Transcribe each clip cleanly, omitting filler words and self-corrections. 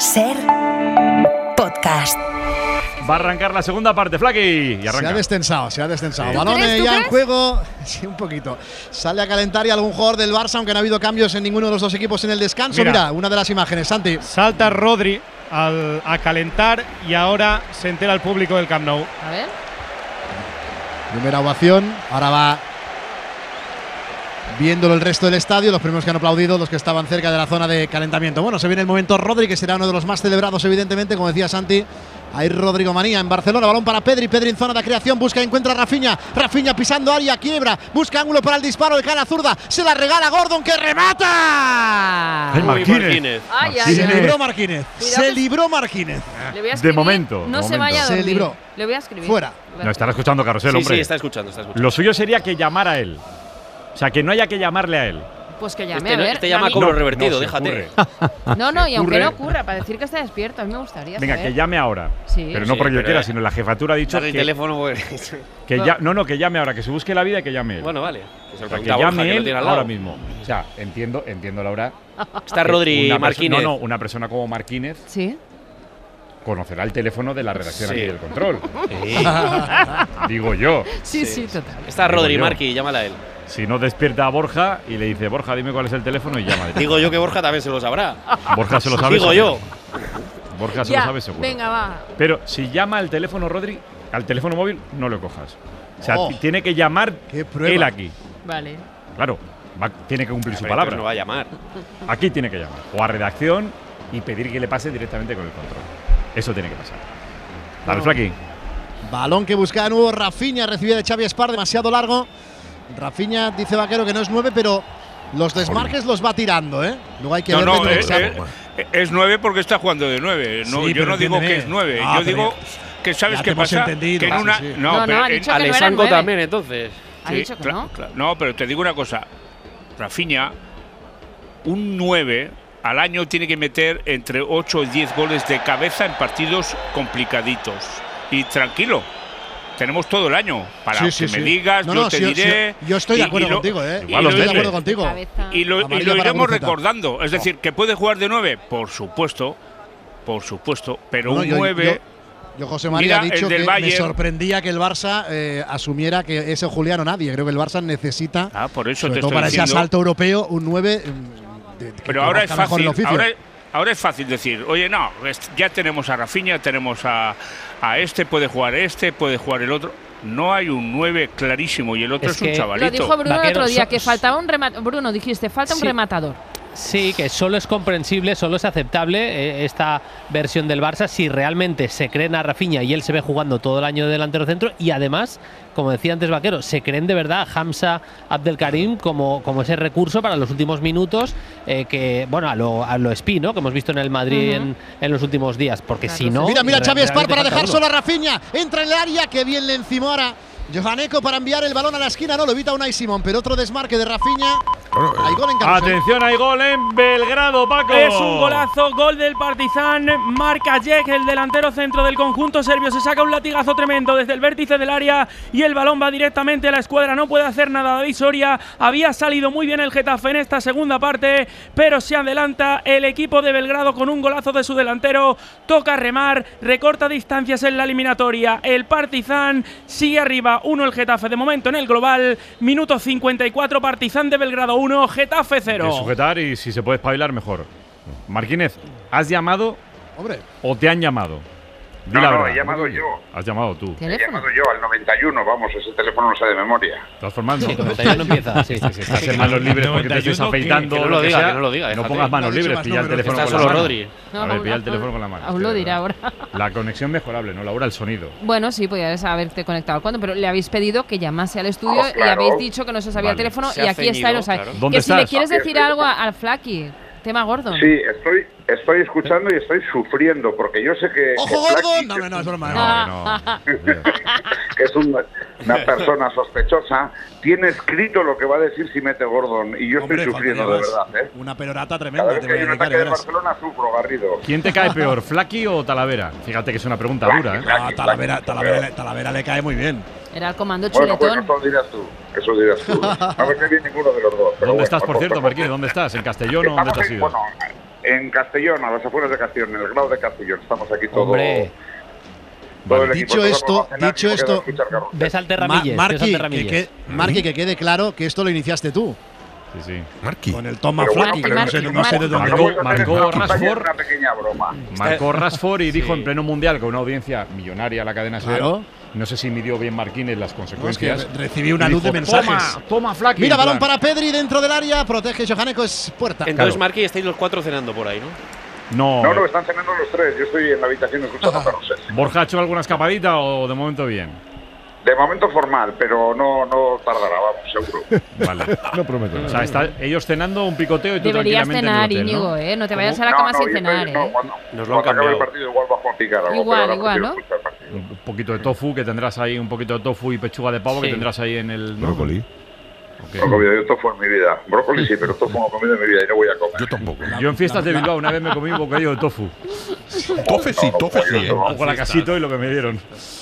SER Podcast. Va a arrancar la segunda parte, Flaky. Y arranca. Se ha destensado. Balón ya en juego. Sí, un poquito. Sale a calentar y algún jugador del Barça, aunque no ha habido cambios en ninguno de los dos equipos en el descanso. Mira una de las imágenes, Santi. Salta Rodri a calentar y ahora se entera el público del Camp Nou. A ver. Primera ovación. Ahora va viéndolo el resto del estadio, los primeros que han aplaudido, los que estaban cerca de la zona de calentamiento. Bueno, se viene el momento Rodri, que será uno de los más celebrados, evidentemente, como decía Santi. Hay Rodrigo Manía en Barcelona, balón para Pedri, Pedri en zona de creación, busca y encuentra a Rafinha, Rafinha pisando área, quiebra, busca ángulo para el disparo, de cara zurda, se la regala Gordon, que remata. Marquínez. Se libró Marquínez, se libró Marquínez. De momento. No se vaya a dormir. Se libró. Le voy a escribir. Fuera. No, estará escuchando Carrusel, hombre. Sí, está escuchando. Lo suyo sería que llamara a él. O sea, que no haya que llamarle a él. Pues que llame, a ver. Este llama a cobro revertido, déjate. No, y aunque no ocurra, para decir que está despierto, a mí me gustaría Venga, saber. que llame ahora. Sí. Pero no porque yo pero quiera, sino la jefatura ha dicho el que, teléfono. que llame ahora, que se busque la vida y que llame él. Bueno, vale. Que se lo O sea, que pregunta a Borja, llame que lo él tiene al lado. ahora mismo. O sea, entiendo Laura. Está Rodri Una Marquínez. una persona como Marquínez Sí. conocerá el teléfono de la redacción Sí. aquí del control. Sí. Digo yo. Sí, total. Está Rodri Digo yo. Marqui, llámala a él. Si no, despierta a Borja y le dice, Borja, dime cuál es el teléfono y llama. Digo yo que Borja también se lo sabrá. Borja se lo sabe. Digo seguro. yo. Borja se Ya, lo sabe seguro. venga, va. Pero si llama al teléfono Rodri, al teléfono móvil, no lo cojas. O sea, Oh. tiene que llamar Qué prueba. él aquí. Vale. Claro, tiene que cumplir su Pero palabra. no va a llamar. Aquí tiene que llamar. O a redacción y pedir que le pase directamente con el control. Eso tiene que pasar. Dale, Flaky. Balón que busca de nuevo Rafinha, recibida de Xavi Espar, demasiado largo. Rafinha dice Vaquero que no es 9, pero los desmarques los va tirando, ¿eh? Luego hay que ver dentro del campo. Es 9 porque está jugando de 9. No, Sí, yo pero no digo entiéndeme. que es 9. Ah, yo pero digo que sabes ya qué te hemos pasa. entendido. Que en una, Sí. No, No, pero ha dicho que no era Alessandro 9. también, entonces. Ha dicho que no. No, pero te digo una cosa. Rafinha, un 9 al año tiene que meter entre 8 y 10 goles de cabeza en partidos complicaditos. Y tranquilo, tenemos todo el año para que me digas, yo te diré. Yo estoy de acuerdo contigo, ¿eh? Igual Estoy de los acuerdo meses. contigo. Cabeza. Y lo Amarilla para iremos Guruceta. recordando. Es decir, que puede jugar de 9, por supuesto. Pero No, un 9. Yo, José María, Mira, ha dicho el del que me Bayern. sorprendía que el Barça asumiera que ese Julián o nadie. Creo que el Barça necesita, Por eso sobre te todo estoy para ese diciendo. asalto europeo, un 9. Pero ahora es mejor el fácil. oficio. Ahora es fácil decir, oye, no, ya tenemos a Rafinha, tenemos a puede jugar el otro. No hay un 9 clarísimo y el otro es un Lo chavalito. dijo Bruno el Vaquero, otro día, que faltaba un rematador. Bruno, dijiste, falta un Sí. rematador. Sí, que solo es comprensible, solo es aceptable esta versión del Barça si realmente se creen a Rafinha y él se ve jugando todo el año de delantero centro y además, como decía antes Vaquero, se creen de verdad a Hamza Abdelkarim como ese recurso para los últimos minutos que, bueno, a lo Espí, ¿no? Que hemos visto en el Madrid en los últimos días, porque si no… Mira, Xavi Espar para realmente dejar falta solo uno. a Rafinha. Entra en el área, que bien le encimó ahora Johaneco para enviar el balón a la esquina. No, lo evita Unai Simón, pero otro desmarque de Rafinha. Hay gol en Carrusel. Atención, hay gol en Belgrado, Paco. Es un golazo, gol del Partizan. Marca Jek, el delantero centro del conjunto serbio. Se saca un latigazo tremendo desde el vértice del área y el balón va directamente a la escuadra. No puede hacer nada David Soria. Había salido muy bien el Getafe en esta segunda parte, pero se adelanta el equipo de Belgrado con un golazo de su delantero. Toca remar, recorta distancias en la eliminatoria. El Partizan sigue arriba, 1 el Getafe. De momento en el global, minuto 54, Partizan de Belgrado 1, Getafe 0. Hay que sujetar y si se puede espabilar, mejor. Marquínez, ¿has llamado Hombre, o te han llamado? Di la No, verdad. he llamado yo. Has llamado tú. He llamado yo al 91, vamos, ese teléfono no sé de memoria. De todas formas, Sí, 91 empieza, sí. Si estás en manos libres porque te estés 91, afeitando, que no lo lo que diga, sea, que no lo diga, no déjate. pongas manos No ha dicho libres, más pilla el números. teléfono Está con solo la mano. Rodri. A ver, pilla el teléfono con la mano. Aún lo dirá ahora. La conexión mejorable, ¿no, Laura? El sonido. Bueno, sí, podías haberte conectado cuando, pero le habéis pedido que llamase al estudio Oh, y claro. habéis dicho que no se sabía el Vale. teléfono Se y ha aquí está y lo ceñido, sabe. claro. ¿Dónde Que si le estás? quieres decir algo al Flaky, tema Gordon. Sí, estoy escuchando y estoy sufriendo, porque yo sé que… ¡ojo, que Gordon! Flaky, No, es broma. No. que es una persona sospechosa, tiene escrito lo que va a decir si mete Gordon, y yo Hombre, estoy sufriendo de faltaría verdad, ¿eh? más. Una perorata Cada tremenda. vez Te que voy hay a un dedicar, ataque de verás. Barcelona sufro, Garrido. ¿Quién te cae peor, Flaky o Talavera? Fíjate que es una pregunta dura, ¿eh? Ah, Talavera le cae muy bien. Era el comando Bueno, pues chuletón. eso dirás tú. No me cae bien ninguno de los dos. pero ¿Dónde bueno, estás, por cierto, Marquínez? ¿Dónde estás? ¿En Castellón o dónde te has ido? Bueno, En Castellón, a las afueras de Castellón, en el Grau de Castellón. Estamos aquí todos. Hombre. Todo el equipo. Dicho esto, ves al Terramilles. Marqui, que quede claro que esto lo iniciaste tú. Sí. Marqui. Con el Toma Flaky, que no sé de dónde. Marcó Rashford. Una pequeña broma. Marcó Rashford y dijo en pleno mundial con una audiencia millonaria a la cadena SER. Claro. No sé si midió bien Marquines las consecuencias. Es que recibí una luz de mensajes. Toma, Flaky. Mira, balón para Pedri dentro del área. Protege Johaneko, es puerta. Entonces, Marqui, estáis los 4 cenando por ahí, ¿no? No, están cenando los 3. Yo estoy en la habitación escuchando carrusel. ¿Borja ha hecho alguna escapadita o de momento bien? De momento formal, pero no tardará, vamos, seguro. Vale. No prometo. O sea, están ellos cenando un picoteo y tú Deberías tranquilamente cenar, en el hotel, Íñigo, ¿no? No te vayas a la cama sin cenar, Nos lo han acabe el cambiado. partido igual bajo a picar algo. Igual, ¿no? Un poquito de tofu, que tendrás ahí, un poquito de tofu y pechuga de pavo que tendrás ahí en el… ¿no? Brócoli. Okay. No he comido yo tofu en mi vida. Brócoli sí, pero tofu no he comido en mi vida y no voy a comer. Yo tampoco. Yo en fiestas de Bilbao una vez me comí un bocadillo de tofu. Tofe sí, ¿eh? Un poco la casito y lo que me dieron.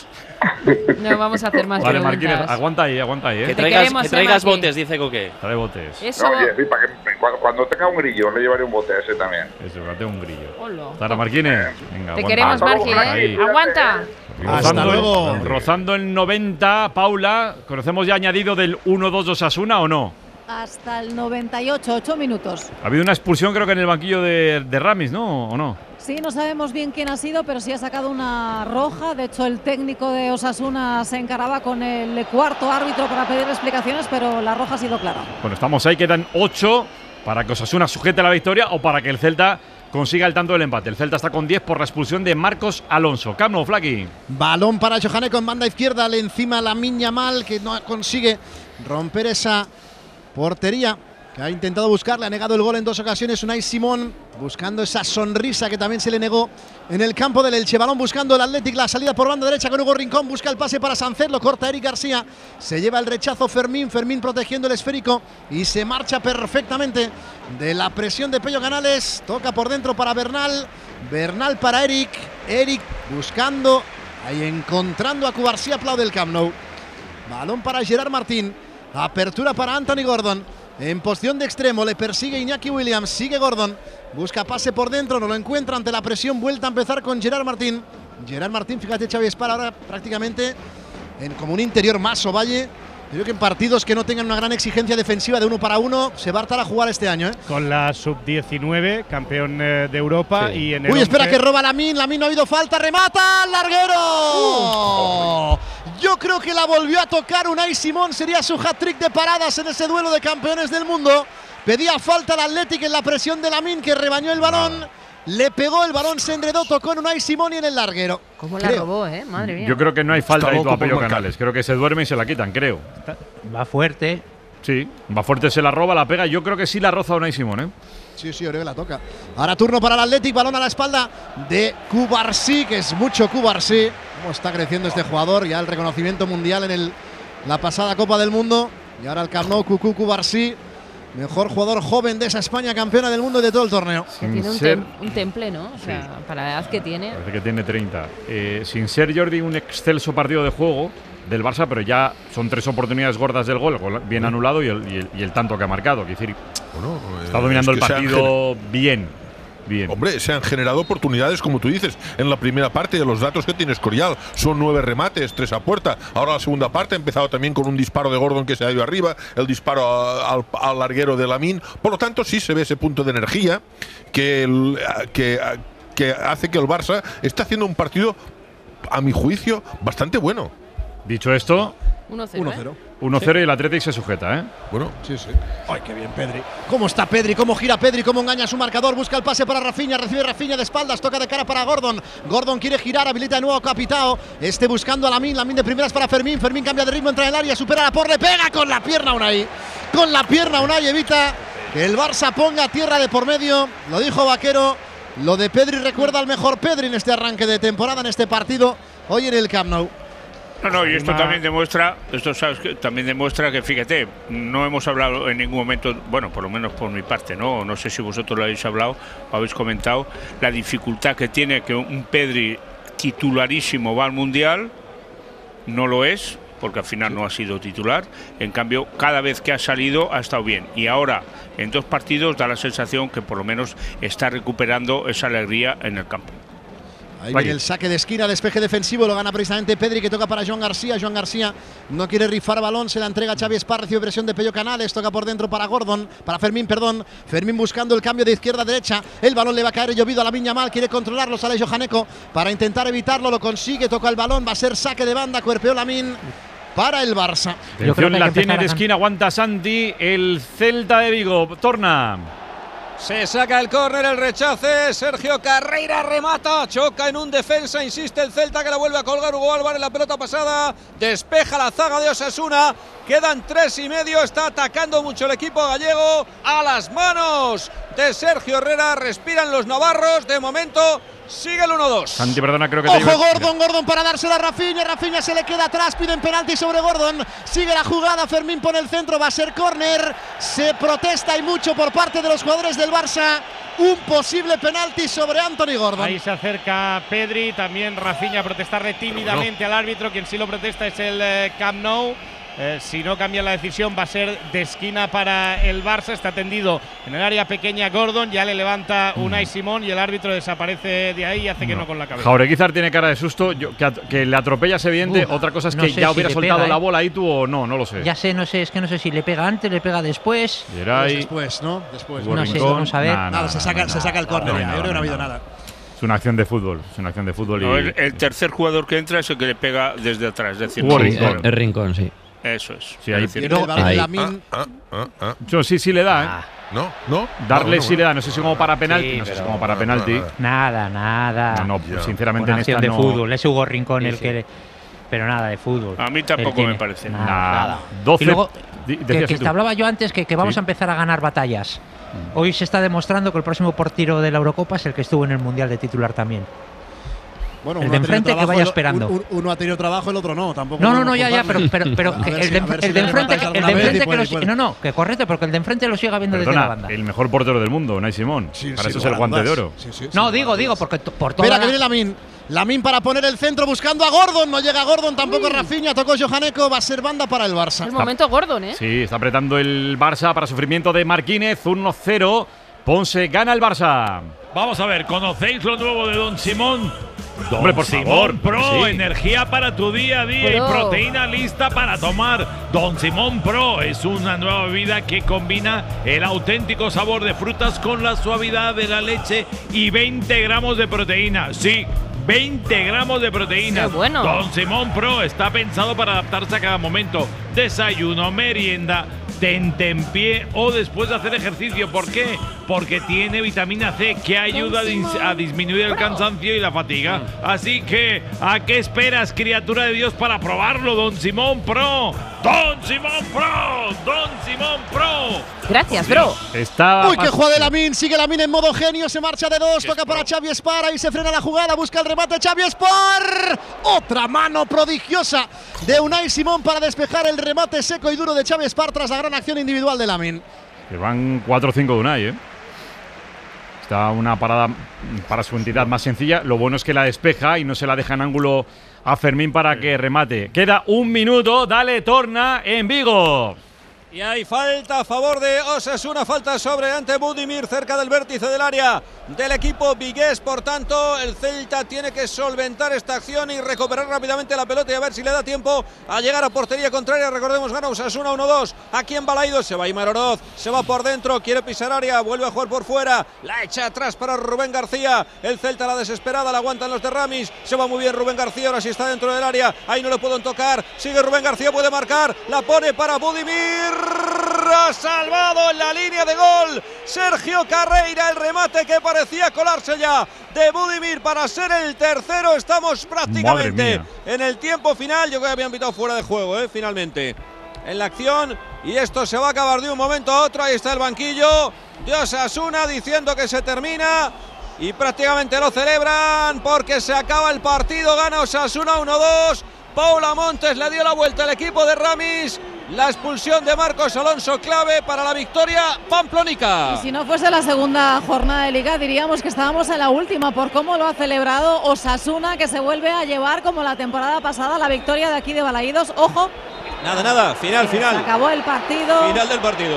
No vamos a hacer más Vale, preguntas. Marquines, aguanta ahí, Que ¿eh? traigas botes, dice Coque. Trae botes. Eso. No, oye, sí, para que cuando tenga un grillo le llevaré un bote a ese también. Eso, que tengo un grillo. Hola. Sara Marquines. Venga, Te aguanta. queremos, Marqui, Ahí. Aguanta. Hasta luego. Rozando el 90, Paula, ¿conocemos ya añadido del 1-2 de Osasuna o no? Hasta el 98, 8 minutos. Ha habido una expulsión creo que en el banquillo de Ramis, ¿no? ¿O no? Sí, no sabemos bien quién ha sido, pero sí ha sacado una roja. De hecho, el técnico de Osasuna se encaraba con el cuarto árbitro para pedir explicaciones, pero la roja ha sido clara. Bueno, estamos ahí, quedan 8 para que Osasuna sujete la victoria o para que el Celta consiga el tanto del empate. El Celta está con 10 por la expulsión de Marcos Alonso. Camp Nou, Flaky. Balón para Johaneko en banda izquierda, le encima Lamine Yamal, que no consigue romper esa portería que ha intentado buscar, le ha negado el gol en 2 ocasiones. Unai Simón buscando esa sonrisa que también se le negó en el campo del Elche. Balón buscando el Athletic, la salida por banda derecha con Hugo Rincón, busca el pase para Sánchez, lo corta Eric García, se lleva el rechazo Fermín protegiendo el esférico y se marcha perfectamente de la presión de Pello Canales. Toca por dentro para Bernal para Eric buscando, ahí encontrando a Cubarsí, aplaude el Camp Nou. Balón para Gerard Martín, apertura para Anthony Gordon. En posición de extremo le persigue Iñaki Williams, sigue Gordon, busca pase por dentro, no lo encuentra ante la presión, vuelta a empezar con Gerard Martín. Gerard Martín, fíjate Xavi Espar ahora prácticamente como un interior más Ovalle. Creo que en partidos que no tengan una gran exigencia defensiva de 1 para 1 se va a hartar a jugar este año, ¿eh? Con la sub-19, campeón de Europa. Sí. Y en el Uy, espera 11… que roba Lamine no ha habido falta, remata, larguero. Yo creo que la volvió a tocar Unai Simón, sería su hat-trick de paradas en ese duelo de campeones del mundo. Pedía falta al Athletic en la presión de Lamine, que rebañó el balón. Le pegó el balón, se enredó, tocó en Unai Simón y en el larguero. ¿Cómo la robó, madre mía? Yo creo que no hay falta Está de tu loco por Pello marcar. Canales. Creo que se duerme y se la quitan, creo. Va fuerte. Sí, va fuerte, se la roba, la pega. Yo creo que sí la roza Unai Simón, ¿eh? Sí, creo que la toca. Ahora turno para el Athletic, balón a la espalda de Cubarsí, que es mucho Cubarsí. Cómo está creciendo este jugador, ya el reconocimiento mundial en la pasada Copa del Mundo. Y ahora el Camp Nou, Cubarsí, mejor jugador joven de esa España, campeona del mundo y de todo el torneo. Tiene un temple, ¿no? O sea, para la edad que tiene. Parece que tiene 30. Sin ser Jordi un excelso partido de juego del Barça, pero ya son 3 oportunidades gordas del gol bien anulado y el tanto que ha marcado. Quiero decir, está dominando el partido bien. Hombre, se han generado oportunidades, como tú dices, en la primera parte. De los datos que tiene Escorial, son 9 remates, 3 a puerta. Ahora la segunda parte ha empezado también con un disparo de Gordon que se ha ido arriba, el disparo al larguero de Lamine. Por lo tanto, sí se ve ese punto de energía que hace que el Barça esté haciendo un partido, a mi juicio, bastante bueno. Dicho esto, 1-0. 1-0 y el Athletic se sujeta, ¿eh? Bueno, sí. Ay, qué bien Pedri. ¿Cómo está Pedri? ¿Cómo gira Pedri? ¿Cómo engaña a su marcador? Busca el pase para Rafinha, recibe Rafinha de espaldas, toca de cara para Gordon. Gordon quiere girar, habilita de nuevo a Capitao. Buscando a Lamine de primeras para Fermín. Fermín cambia de ritmo, entra en el área, supera la por, le pega con la pierna Unai. Con la pierna Unai evita que el Barça ponga tierra de por medio. Lo dijo Vaquero. Lo de Pedri recuerda al mejor Pedri en este arranque de temporada, en este partido, hoy en el Camp Nou. No, y esto también demuestra, también demuestra que, fíjate, no hemos hablado en ningún momento, bueno, por lo menos por mi parte, no sé si vosotros lo habéis hablado o habéis comentado, la dificultad que tiene que un Pedri titularísimo va al Mundial, no lo es, porque al final no ha sido titular. En cambio, cada vez que ha salido ha estado bien. Y ahora, en 2 partidos, da la sensación que por lo menos está recuperando esa alegría en el campo. Ahí viene el saque de esquina, despeje defensivo, lo gana precisamente Pedri, que toca para Joan García. Joan García no quiere rifar balón, se la entrega a Xavi Espar, recibe presión de Pello Canales, toca por dentro para Fermín, perdón. Fermín buscando el cambio de izquierda a derecha, el balón le va a caer llovido a Lamine Yamal, quiere controlarlo, sale Johaneco para intentar evitarlo, lo consigue, toca el balón, va a ser saque de banda, cuerpeó Lamine para el Barça. Atención, la tiene de esquina, aguanta Santi, el Celta de Vigo, torna. Se saca el córner, el rechace, Sergio Carreira remata, choca en un defensa, insiste el Celta que la vuelve a colgar Hugo Álvarez, la pelota pasada, despeja la zaga de Osasuna, quedan 3,5, está atacando mucho el equipo gallego, a las manos de Sergio Herrera, respiran los navarros, de momento sigue el 1-2. Santi, perdona, creo que te Ojo, Gordon para dársela a Rafinha, Rafinha se le queda atrás, piden penalti sobre Gordon, sigue la jugada, Fermín pone el centro, va a ser córner, se protesta y mucho por parte de los jugadores del Barça, un posible penalti sobre Anthony Gordon. Ahí se acerca Pedri, también Rafinha a protestarle tímidamente al árbitro, quien sí lo protesta es el Camp Nou. Si no cambia la decisión va a ser de esquina para el Barça, está tendido en el área pequeña Gordon, ya le levanta Unai Simón y el árbitro desaparece de ahí y hace que no con la cabeza. Jaureguizar tiene cara de susto, que le atropella es evidente, otra cosa es que ya hubiera soltado la bola ahí tú o no lo sé. Ya sé, no sé, es que no sé si le pega antes, le pega después. Después, ¿no? Después. No sé, vamos a ver. Nada, se saca el córner, yo creo que no ha habido nada. Es una acción de fútbol, No, el tercer jugador que entra es el que le pega desde atrás, es decir, el Rincón, sí. Eso es. Sí, ahí sí le da, No. Darle sí le da, no sé si como para penalti. No sé si como para penalti. Nada. No, sinceramente una en acción esta de fútbol, es Hugo Rincón el que… Pero nada de fútbol. A mí tampoco me parece. Nada. 12. Y luego, que te hablaba yo antes que vamos a empezar a ganar batallas. Hoy se está demostrando que el próximo portero de la Eurocopa es el que estuvo en el Mundial de titular también. Bueno, el de enfrente que vaya esperando. Uno ha tenido trabajo, el otro no. Tampoco. No, ya, pero el de enfrente que lo no, que correcto, porque el de enfrente lo siga viendo desde la banda. El mejor portero del mundo, Unai Simón. Para eso es el guante de oro. No, digo, porque por todo. Espera, que viene Lamine para poner el centro buscando a Gordon. No llega Gordon, tampoco Rafinha. Tocó Johaneco, va a ser banda para el Barça. El momento Gordon, ¿eh? Sí, está apretando el Barça para sufrimiento de Marquínez. 1-0. Ponce gana el Barça. Vamos a ver, ¿conocéis lo nuevo de Don Simón? Hombre, por favor. Pro, energía para tu día a día y proteína lista para tomar. Don Simón Pro es una nueva bebida que combina el auténtico sabor de frutas con la suavidad de la leche y 20 gramos de proteína. Sí, 20 gramos de proteína. ¡Qué bueno! Don Simón Pro está pensado para adaptarse a cada momento. Desayuno, merienda, tentempié o después de hacer ejercicio. ¿Por qué? Porque tiene vitamina C que ayuda a disminuir el cansancio y la fatiga. Así que, ¿a qué esperas, criatura de Dios, para probarlo, Don Simón Pro? ¡Don Simón Pro! ¡Don Simón Pro! Gracias, bro. Uy, qué juega de Lamine. Sigue Lamine en modo genio. Se marcha de 2. Toca para Xavi Espar. Ahí se frena la jugada. Busca el remate. Xavi Espar. Otra mano prodigiosa de Unai Simón para despejar el remate seco y duro de Xavi Espar tras la gran acción individual de Lamine. Que van 4 o 5 de Unai, Está una parada para su entidad más sencilla. Lo bueno es que la despeja y no se la deja en ángulo a Fermín para que remate. Queda 1 minuto. Dale, torna en Vigo. Y hay falta a favor de Osasuna, falta sobre ante Budimir cerca del vértice del área del equipo vigués. Por tanto, el Celta tiene que solventar esta acción y recuperar rápidamente la pelota y a ver si le da tiempo a llegar a portería contraria. Recordemos, gana Osasuna 1-2. Aquí en Balaidos se va Aimar Oroz, se va por dentro, quiere pisar área, vuelve a jugar por fuera, la echa atrás para Rubén García. El Celta la desesperada, la aguantan los de Ramis, se va muy bien Rubén García, ahora sí está dentro del área, ahí no le pueden tocar, sigue Rubén García, puede marcar, la pone para Budimir. Ha salvado en la línea de gol Sergio Carreira, el remate que parecía colarse ya de Budimir para ser el tercero. Estamos prácticamente en el tiempo final. Yo creo que habían pitado fuera de juego, finalmente en la acción, y esto se va a acabar de un momento a otro. Ahí está el banquillo de Osasuna diciendo que se termina y prácticamente lo celebran porque se acaba el partido. Gana Osasuna 1-2. Paula Montes le dio la vuelta al equipo de Ramis La expulsión de Marcos Alonso, clave para la victoria pamplónica. Y si no fuese la segunda jornada de Liga, diríamos que estábamos en la última por cómo lo ha celebrado Osasuna, que se vuelve a llevar como la temporada pasada la victoria de aquí de Balaídos. Ojo. Nada, final. Se acabó el partido. Final del partido.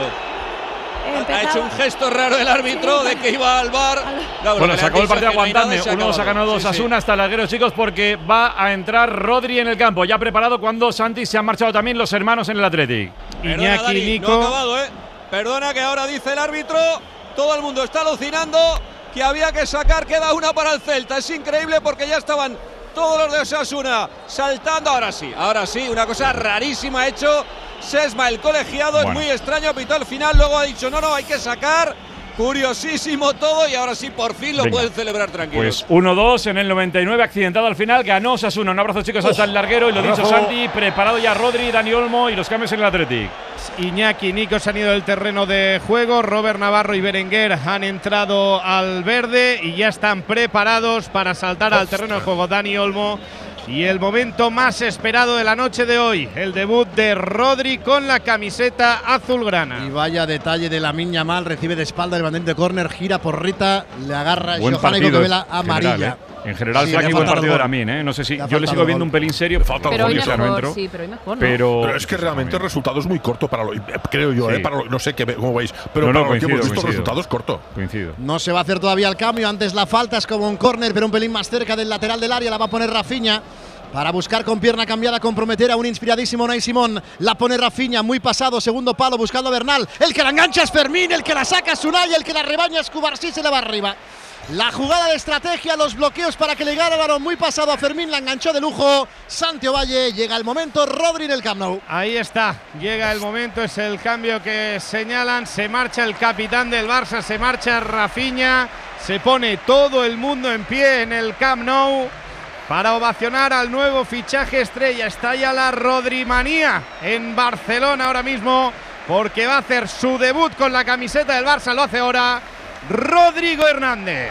Ha hecho un gesto raro el árbitro de que iba al VAR. Bueno, se acabó el partido aguantando. 1-2 ha ganado Osasuna hasta el larguero, chicos, porque va a entrar Rodri en el campo. Ya preparado cuando Santi se han marchado también los hermanos en el Athletic. Iñaki, Dani, Nico. No ha acabado, ¿eh? Perdona que ahora dice el árbitro. Todo el mundo está alucinando que había que sacar. Queda una para el Celta. Es increíble porque ya estaban todos los de Osasuna saltando. Ahora sí, una cosa rarísima ha hecho Sesma, el colegiado. Es muy extraño, pitó al final, luego ha dicho no, hay que sacar. Curiosísimo todo y ahora sí por fin lo pueden celebrar tranquilos. Pues 1-2 en el 99, accidentado al final, ganó Osasuna. Un abrazo, chicos, hasta el larguero. Y lo dicho, Santi, preparado ya Rodri, Dani Olmo y los cambios en el Athletic. Iñaki y Nico se han ido del terreno de juego. Robert Navarro y Berenguer han entrado al verde y ya están preparados para saltar al terreno de juego. Dani Olmo. Y el momento más esperado de la noche de hoy, el debut de Rodri con la camiseta azulgrana. Y vaya detalle de Lamine Yamal, recibe de espalda el bandente de córner, gira por Rita, le agarra Johanna y Cocabela amarilla. En general, Flaki, buen partido de Lamine, ¿eh? No sé si yo le sigo viendo un pelín serio. Falta pero hoy mejor, sí, pero hoy mejor, ¿no? Pero es que realmente el resultado es muy corto para lo, creo yo, para no sé cómo veis, pero para lo que hemos visto el resultado es corto. Coincido. No se va a hacer todavía el cambio, antes la falta es como un córner, pero un pelín más cerca del lateral del área, la va a poner Rafinha. Para buscar con pierna cambiada, comprometer a un inspiradísimo Unai Simón. La pone Rafinha, muy pasado, segundo palo, buscando a Bernal. El que la engancha es Fermín, el que la saca es Unai, el que la rebaña es Cubarsí, se le va arriba. La jugada de estrategia, los bloqueos para que le gane el balón, muy pasado a Fermín, la enganchó de lujo. Santi Ovalle, llega el momento, Rodri en el Camp Nou. Ahí está, llega el momento, es el cambio que señalan. Se marcha el capitán del Barça, se marcha Rafinha. Se pone todo el mundo en pie en el Camp Nou para ovacionar al nuevo fichaje estrella. Está ya la Rodrimanía en Barcelona ahora mismo, porque va a hacer su debut con la camiseta del Barça. Lo hace ahora Rodrigo Hernández.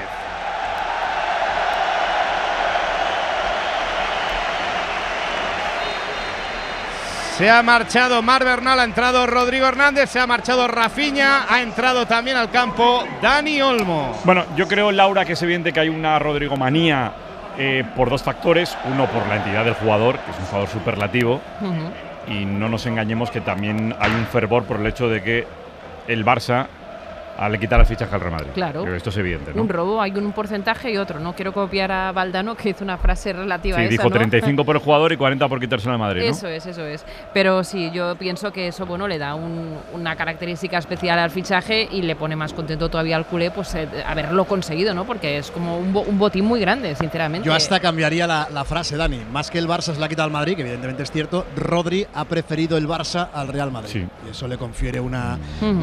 Se ha marchado Marc Bernal, ha entrado Rodrigo Hernández, se ha marchado Rafinha, ha entrado también al campo Dani Olmo. Bueno, yo creo, Laura, que es evidente que hay una Rodrigomanía por dos factores. Uno, por la entidad del jugador, que es un jugador superlativo. Y no nos engañemos que también hay un fervor por el hecho de que el Barça le quitar el fichaje al Real Madrid. Claro. Esto es evidente, ¿no? Un robo, hay un porcentaje y otro. No quiero copiar a Valdano, que hizo una frase relativa a esa, dijo ¿no? 35 por el jugador y 40 por quitárselo al Madrid, ¿no? Eso es. Pero sí, yo pienso que eso, bueno, le da una característica especial al fichaje y le pone más contento todavía al culé, pues haberlo conseguido, ¿no? Porque es como un botín muy grande, sinceramente. Yo hasta cambiaría la frase, Dani. Más que el Barça se la ha quitado al Madrid, que evidentemente es cierto, Rodri ha preferido el Barça al Real Madrid. Sí. Y eso le confiere una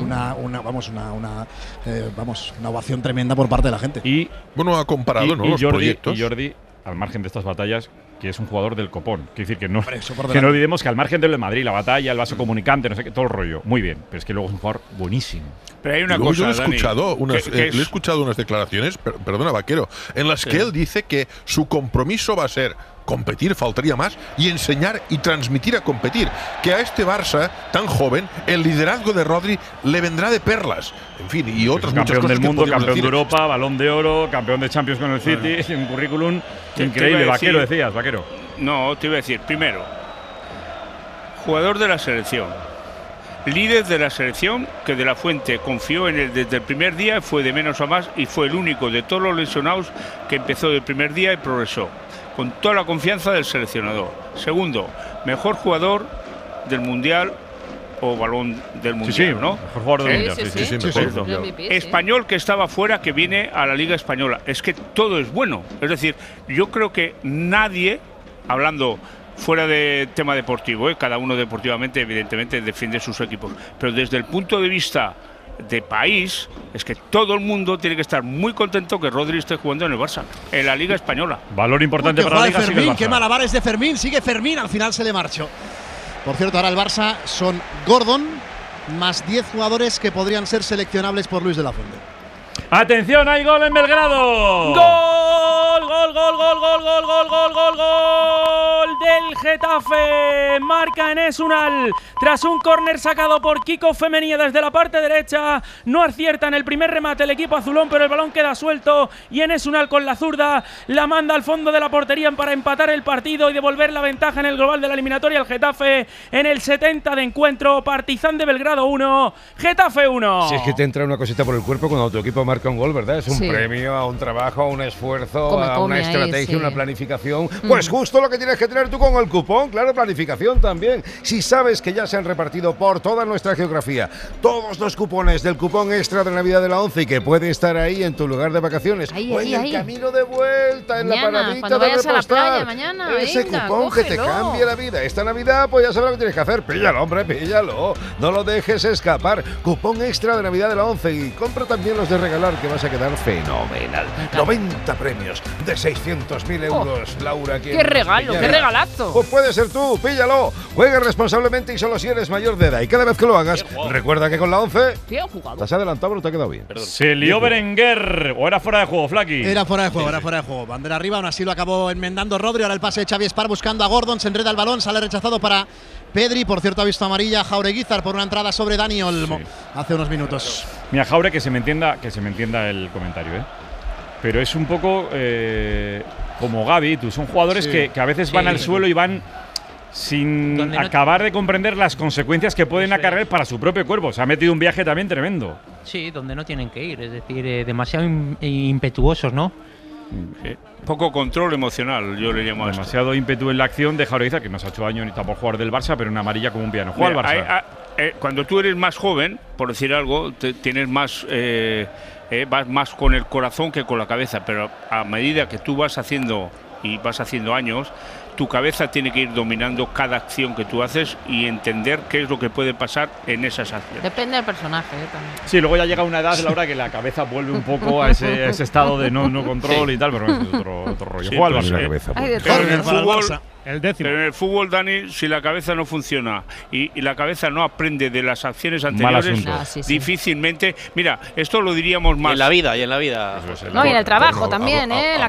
ovación tremenda por parte de la gente. Y bueno, ha comparado los proyectos. Y Jordi, al margen de estas batallas, que es un jugador del copón. Quiere decir que no olvidemos que al margen de lo de Madrid, la batalla, el vaso comunicante, no sé qué, todo el rollo. Muy bien, pero es que luego es un jugador buenísimo. Pero hay una cosa, yo le he Dani, escuchado unas declaraciones, perdona, Vaquero, en las que él dice que su compromiso va a ser competir, faltaría más, y enseñar y transmitir a competir. Que a este Barça tan joven, el liderazgo de Rodri le vendrá de perlas. En fin, y otras muchas cosas. Campeón del mundo, campeón decir. de Europa, Balón de Oro, campeón de Champions con el City, un currículum increíble. Vaquero, decías, Vaquero. No, te iba a decir, primero, jugador de la selección, líder de la selección, que De La Fuente confió en él desde el primer día, fue de menos a más y fue el único de todos los lesionados que empezó del primer día y progresó, con toda la confianza del seleccionador. Segundo, mejor jugador del Mundial o Balón del Mundial, ¿no? Mejor jugador del Mundial. Español que estaba fuera, que viene a la Liga Española. Es que todo es bueno. Es decir, yo creo que nadie, hablando fuera de tema deportivo, cada uno deportivamente evidentemente defiende sus equipos, pero desde el punto de vista de país, es que todo el mundo tiene que estar muy contento que Rodri esté jugando en el Barça, en la Liga Española. Valor importante para la Liga. Fermín, qué malabares de Fermín, sigue Fermín, al final se le marchó. Por cierto, ahora el Barça son Gordon más 10 jugadores que podrían ser seleccionables por Luis de la Fuente. ¡Atención! ¡Hay gol en Belgrado! ¡Gol! ¡Gol! ¡Gol! ¡Gol! ¡Gol! ¡Gol! ¡Gol! ¡Gol! ¡Gol! ¡Gol! Del Getafe. Marca Enes Unal tras un córner sacado por Kiko Femenía desde la parte derecha. No acierta en el primer remate el equipo azulón, pero el balón queda suelto y Enes Unal con la zurda la manda al fondo de la portería para empatar el partido y devolver la ventaja en el global de la eliminatoria al Getafe en el 70 de encuentro. Partizan de Belgrado 1, Getafe 1. Si es que te entra una cosita por el cuerpo cuando tu equipo marca un gol, ¿verdad? Es un premio a un trabajo, a un esfuerzo, a una estrategia, una planificación. Pues justo lo que tienes que tener tú con el cupón, claro, planificación también. Si sabes que ya se han repartido por toda nuestra geografía todos los cupones del cupón extra de Navidad de la 11 y que puede estar ahí en tu lugar de vacaciones o en el camino de vuelta, en mañana, la paradita de repostar. A la playa mañana, ese venga, cupón cógelo. que te cambie la vida. Esta Navidad, pues ya sabes lo que tienes que hacer. Píllalo, hombre, píllalo. No lo dejes escapar. Cupón extra de Navidad de la 11 y compra también los de regalar que vas a quedar fenomenal. 90 premios de 600.000 euros, Laura. ¡Qué regalo, qué regalazo! Pues puede ser tú, píllalo. Juega responsablemente y solo si eres mayor de edad. Y cada vez que lo hagas, recuerda que con la 11 bien jugado. ¿te has adelantado pero te ha quedado bien? Se lió Berenguer o era fuera de juego, Flaky. Era fuera de juego, era fuera de juego. Bandera arriba, aún así lo acabó enmendando Rodri. Ahora el pase de Xavi Espar buscando a Gordon, se enreda el balón, sale rechazado para Pedri. Por cierto, ha visto amarilla Jaureguizar por una entrada sobre Dani Olmo hace unos minutos. Mira, Jaure, que se me entienda el comentario, pero es un poco como Gavi, tú, son jugadores que a veces van al suelo y van sin acabar de comprender las consecuencias que pueden acarrear para su propio cuerpo. Se ha metido un viaje también tremendo. Sí, donde no tienen que ir, es decir, demasiado impetuosos, ¿no? Poco control emocional, yo le llamo a esto. Demasiado ímpetu en la acción de Jaureguizar, que no se ha hecho daño ni está por jugar del Barça, pero una amarilla como un piano. Juega al Barça. Cuando tú eres más joven, por decir algo, tienes más, vas más con el corazón que con la cabeza, pero a medida que tú vas haciendo años, tu cabeza tiene que ir dominando cada acción que tú haces y entender qué es lo que puede pasar en esas acciones. Depende del personaje también. Sí, luego ya llega una edad, Laura, que la cabeza vuelve un poco a ese estado de no control y tal, pero es otro rollo. Sí, juega al Barça. Pero en el fútbol, pero en el fútbol, Dani, si la cabeza no funciona y la cabeza no aprende de las acciones anteriores, difícilmente. Mira, esto lo diríamos más. Y en la vida. No, y en el trabajo también, la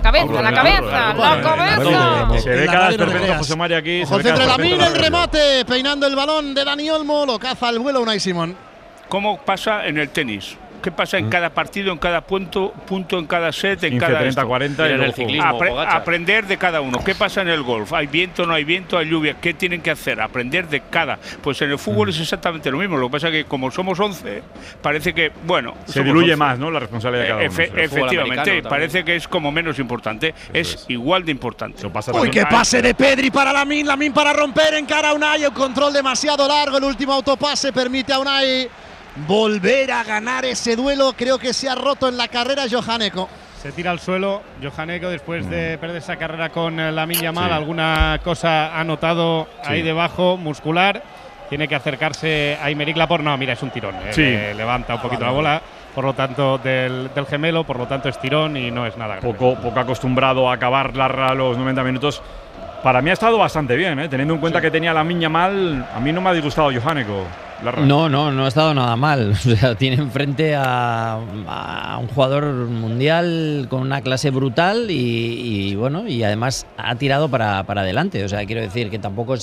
cabeza. Se ve cada perfecto José María aquí. Ojo, centro la mira, el remate, peinando el balón de Dani Olmo, lo caza al vuelo Unai Simón. ¿Cómo pasa en el tenis? ¿Qué pasa en cada partido, en cada punto, en cada set, en 15, cada 30, 40 en el ciclismo? Aprender de cada uno. ¿Qué pasa en el golf? ¿Hay viento, no hay viento, hay lluvia? ¿Qué tienen que hacer? Aprender de cada. Pues en el fútbol es exactamente lo mismo. Lo que pasa es que como somos 11, parece que, bueno… Se diluye más, ¿no?, la responsabilidad de cada uno. Efectivamente, parece que es como menos importante. Es igual de importante. Uy, qué pase de Pedri para Lamin para romper, encara a Unai, un control demasiado largo, el último autopase permite a Unai volver a ganar ese duelo. Creo que se ha roto en la carrera Johaneko. Se tira al suelo Johaneko después de perder esa carrera con Lamine Yamal. Alguna cosa ha notado ahí debajo, muscular. Tiene que acercarse a Aymeric Laporte. No, mira, es un tirón. Levanta un poquito la bola, por lo tanto, del gemelo, por lo tanto es tirón y no es nada grave. Poco acostumbrado a acabar los 90 minutos. Para mí ha estado bastante bien, teniendo en cuenta que tenía Lamine Yamal. A mí no me ha disgustado Johaneko. No ha estado nada mal. O sea, tiene enfrente a un jugador mundial con una clase brutal y bueno, y además ha tirado para adelante. O sea, quiero decir que tampoco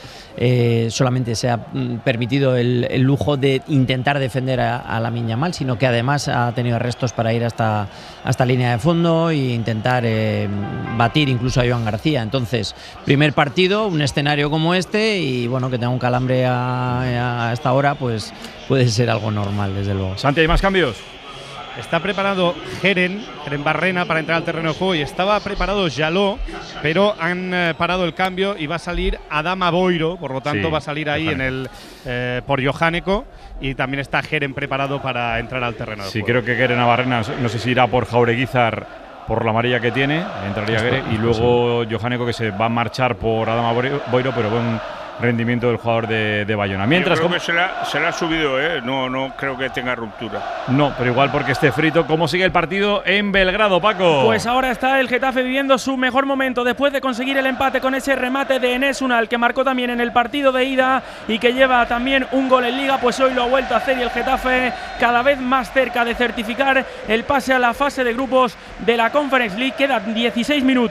solamente se ha permitido el lujo de intentar defender a Lamine Yamal, sino que además ha tenido arrestos para ir hasta línea de fondo e intentar batir incluso a Joan García. Entonces, primer partido, un escenario como este y bueno, que tenga un calambre a esta hora, pues puede ser algo normal, desde luego. Santi, ¿hay más cambios? Está preparado Jeren Barrena para entrar al terreno de juego y estaba preparado Jaló, pero han parado el cambio y va a salir Adama Boiro, por lo tanto va a salir ahí por Johaneko, y también está Jeren preparado para entrar al terreno de juego. Sí, creo que Jeren Barrena, no sé si irá por Jaureguizar por la amarilla que tiene, entraría Jeren, y luego Johaneko, que se va a marchar por Adama Boiro, pero buen rendimiento del jugador de Bayona. Mientras yo creo que se la ha subido, no creo que tenga ruptura. No, pero igual porque esté frito. ¿Cómo sigue el partido en Belgrado, Paco? Pues ahora está el Getafe viviendo su mejor momento después de conseguir el empate con ese remate de Enes Unal, que marcó también en el partido de ida y que lleva también un gol en Liga. Pues hoy lo ha vuelto a hacer y el Getafe cada vez más cerca de certificar el pase a la fase de grupos de la Conference League. Quedan 16 minutos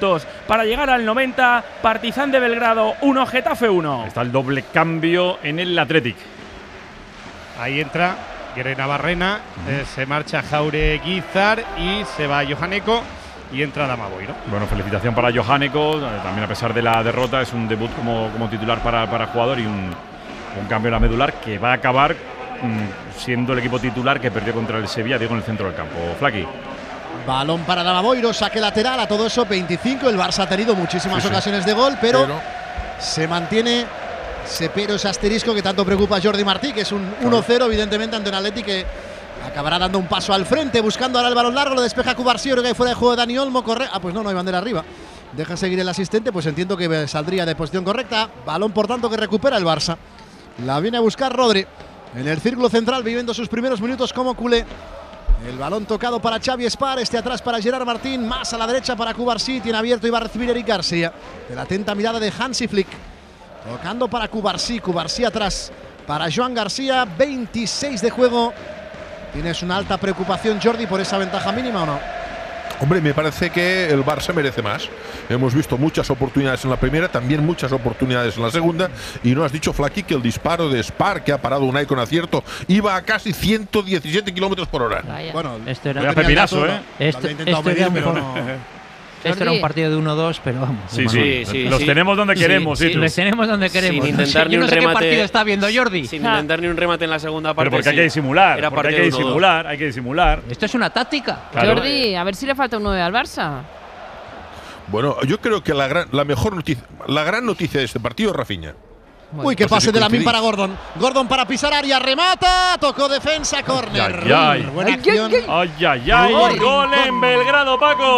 para llegar al 90. Partizan de Belgrado 1, Getafe 1. Está el doble cambio en el Athletic. Ahí entra Grena Barrena, se marcha Jaureguizar y se va Johaneko y entra Damaboiro. Bueno, felicitación para Johaneko, también a pesar de la derrota, es un debut como titular para jugador y un cambio en la medular que va a acabar siendo el equipo titular que perdió contra el Sevilla, digo, en el centro del campo. Flaky. Balón para Damaboiro, saque lateral, a todo eso 25. El Barça ha tenido muchísimas ocasiones de gol, pero se mantiene ese asterisco que tanto preocupa a Jordi Martí, que es un 1-0 evidentemente ante un Atleti que acabará dando un paso al frente, buscando ahora el balón largo, lo despeja Cubarsí, creo que hay fuera de juego de Dani Olmo, corre. Pues no hay bandera arriba. Deja seguir el asistente, pues entiendo que saldría de posición correcta. Balón por tanto que recupera el Barça. La viene a buscar Rodri en el círculo central, viviendo sus primeros minutos como culé. El balón tocado para Xavi Espar, atrás para Gerard Martín, más a la derecha para Cubarsí, tiene abierto y va a recibir Eric García. De la atenta mirada de Hansi Flick. Tocando para Cubarsí, Cubarsí atrás para Joan García, 26 de juego. ¿Tienes una alta preocupación, Jordi, por esa ventaja mínima o no? Hombre, me parece que el Barça merece más. Hemos visto muchas oportunidades en la primera, también muchas oportunidades en la segunda. Y no has dicho, Flaky, que el disparo de Spar, que ha parado Unai con acierto, iba a casi 117 kilómetros por hora. Bueno, esto era pepinazo, ¿eh? Esto era un partido de 1-2, pero vamos. Sí. Los tenemos donde queremos. Los tenemos donde queremos. Sin intentar ni Yo no un sé remate. qué partido está viendo Jordi. Sin intentar ni un remate en la segunda parte. Pero porque hay que disimular. Era porque hay que disimular. Esto es una táctica. Claro. Jordi, a ver si le falta un 9 al Barça. Bueno, yo creo que la gran noticia de este partido es Rafinha. Uy, qué pase de Lamine para Gordon. Gordon para pisar área, remata, tocó defensa, córner. Buena acción. Gol en Belgrado, Paco.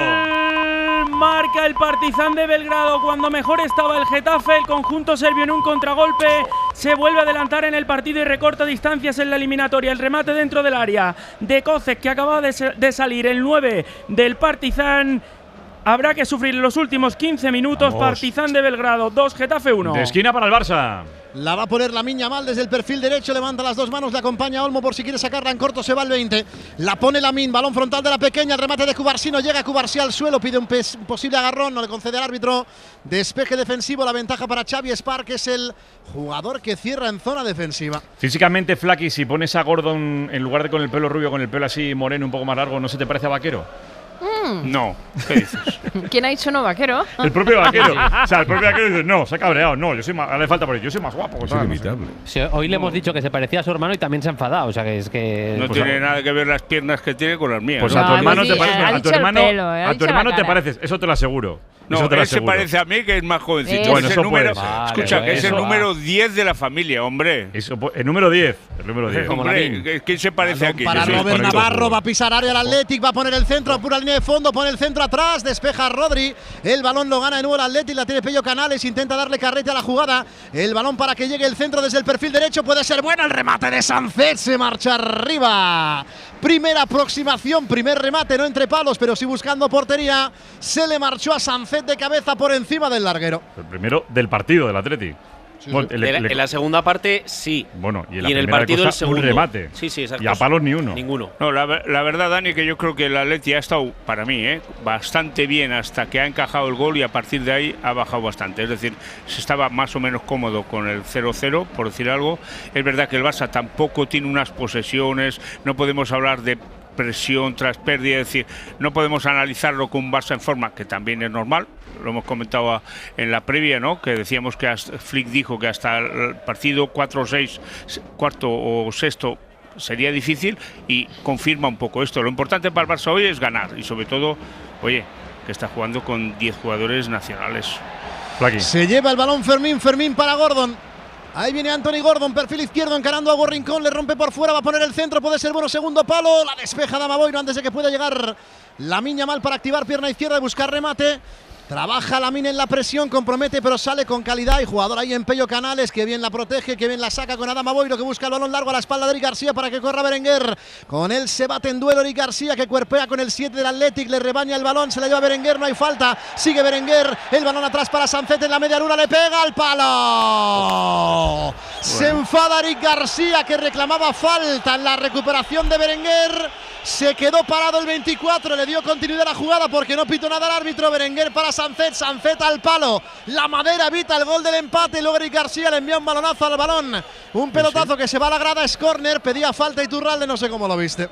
Gol marca el Partizan de Belgrado cuando mejor estaba el Getafe. El conjunto serbio en un contragolpe se vuelve a adelantar en el partido y recorta distancias en la eliminatoria. El remate dentro del área de Kocek, que acaba de salir, el 9 del Partizan. Habrá que sufrir los últimos 15 minutos. Vamos. Partizan de Belgrado 2, Getafe 1. De esquina para el Barça. La va a poner Lamine Yamal desde el perfil derecho, levanta las dos manos, le acompaña Olmo por si quiere sacarla en corto, se va al 20. La pone Lamine, balón frontal de la pequeña, el remate de Cubarsí, no llega Cubarsí al suelo, pide un posible agarrón, no le concede al árbitro. Despeje defensivo, la ventaja para Xavi Espar, que es el jugador que cierra en zona defensiva. Físicamente, Flaky, si pones a Gordon en lugar de con el pelo rubio, con el pelo así moreno, un poco más largo, ¿no se te parece a Vaquero? No, ¿qué dices? ¿Quién ha dicho no, Vaquero? El propio Vaquero. O sea, el propio Vaquero dice, no, se ha cabreado, no, yo soy más, le falta por yo soy más guapo. Es inimitable. Sí, hoy le hemos dicho que se parecía a su hermano y también se ha enfadado, o sea que es que… No tiene nada que ver las piernas que tiene con las mías. Pues a tu hermano te parece, a tu hermano te pareces, eso te lo aseguro. No, él se parece a mí, que es más jovencito. Bueno, es eso el número, vale, escucha, que es el número 10 de la familia, hombre. Eso, el número 10. El número 10. Hombre, ¿quién se parece aquí? Para Robert Navarro, va a pisar área el Athletic, va a poner el centro, pura línea de fondo, pone el centro atrás, despeja Rodri. El balón lo gana de nuevo el Athletic, la tiene Pello Canales, intenta darle carrete a la jugada. El balón para que llegue el centro desde el perfil derecho, puede ser bueno. El remate de Sancet, se marcha arriba. Primera aproximación, primer remate, no entre palos, pero sí buscando portería. Se le marchó a Sancet de cabeza por encima del larguero. El primero del partido del Athletic. Sí, bueno, en la segunda parte sí. Bueno, y en el partido el segundo. Un remate. Sí, exacto. Y a palos ni uno. Ninguno. No, la verdad, Dani, que yo creo que el Atleti ha estado, para mí, bastante bien hasta que ha encajado el gol y a partir de ahí ha bajado bastante. Es decir, se estaba más o menos cómodo con el 0-0, por decir algo. Es verdad que el Barça tampoco tiene unas posesiones, no podemos hablar de presión tras pérdida, es decir, no podemos analizarlo con un Barça en forma, que también es normal. Lo hemos comentado en la previa, ¿no? Que decíamos que Flick dijo que hasta el partido 4-6, cuarto o sexto sería difícil y confirma un poco esto. Lo importante para el Barça hoy es ganar y sobre todo, oye, que está jugando con 10 jugadores nacionales. Se lleva el balón Fermín para Gordon. Ahí viene Anthony Gordon, perfil izquierdo, encarando a Rincón, le rompe por fuera, va a poner el centro, puede ser bueno, segundo palo, la despeja Damaboiro antes de que pueda llegar Lamine Yamal para activar pierna izquierda y buscar remate. Trabaja Lamine en la presión, compromete, pero sale con calidad. Y jugador ahí en Pello Canales, que bien la protege, que bien la saca con Adama Boiro, que busca el balón largo a la espalda de Eric García para que corra Berenguer. Con él se bate en duelo Eric García, que cuerpea con el 7 del Athletic, le rebaña el balón, se la lleva Berenguer, no hay falta. Sigue Berenguer, el balón atrás para Sancet en la media luna, le pega al palo. Se enfada Eric García, que reclamaba falta en la recuperación de Berenguer. Se quedó parado el 24, le dio continuidad a la jugada porque no pitó nada el árbitro. Berenguer para Sancet, Sancet al palo. La madera evita el gol del empate. Luego Eric García le envía un balonazo al balón. Un pelotazo que se va a la grada, es córner. Pedía falta Iturralde, no sé cómo lo viste.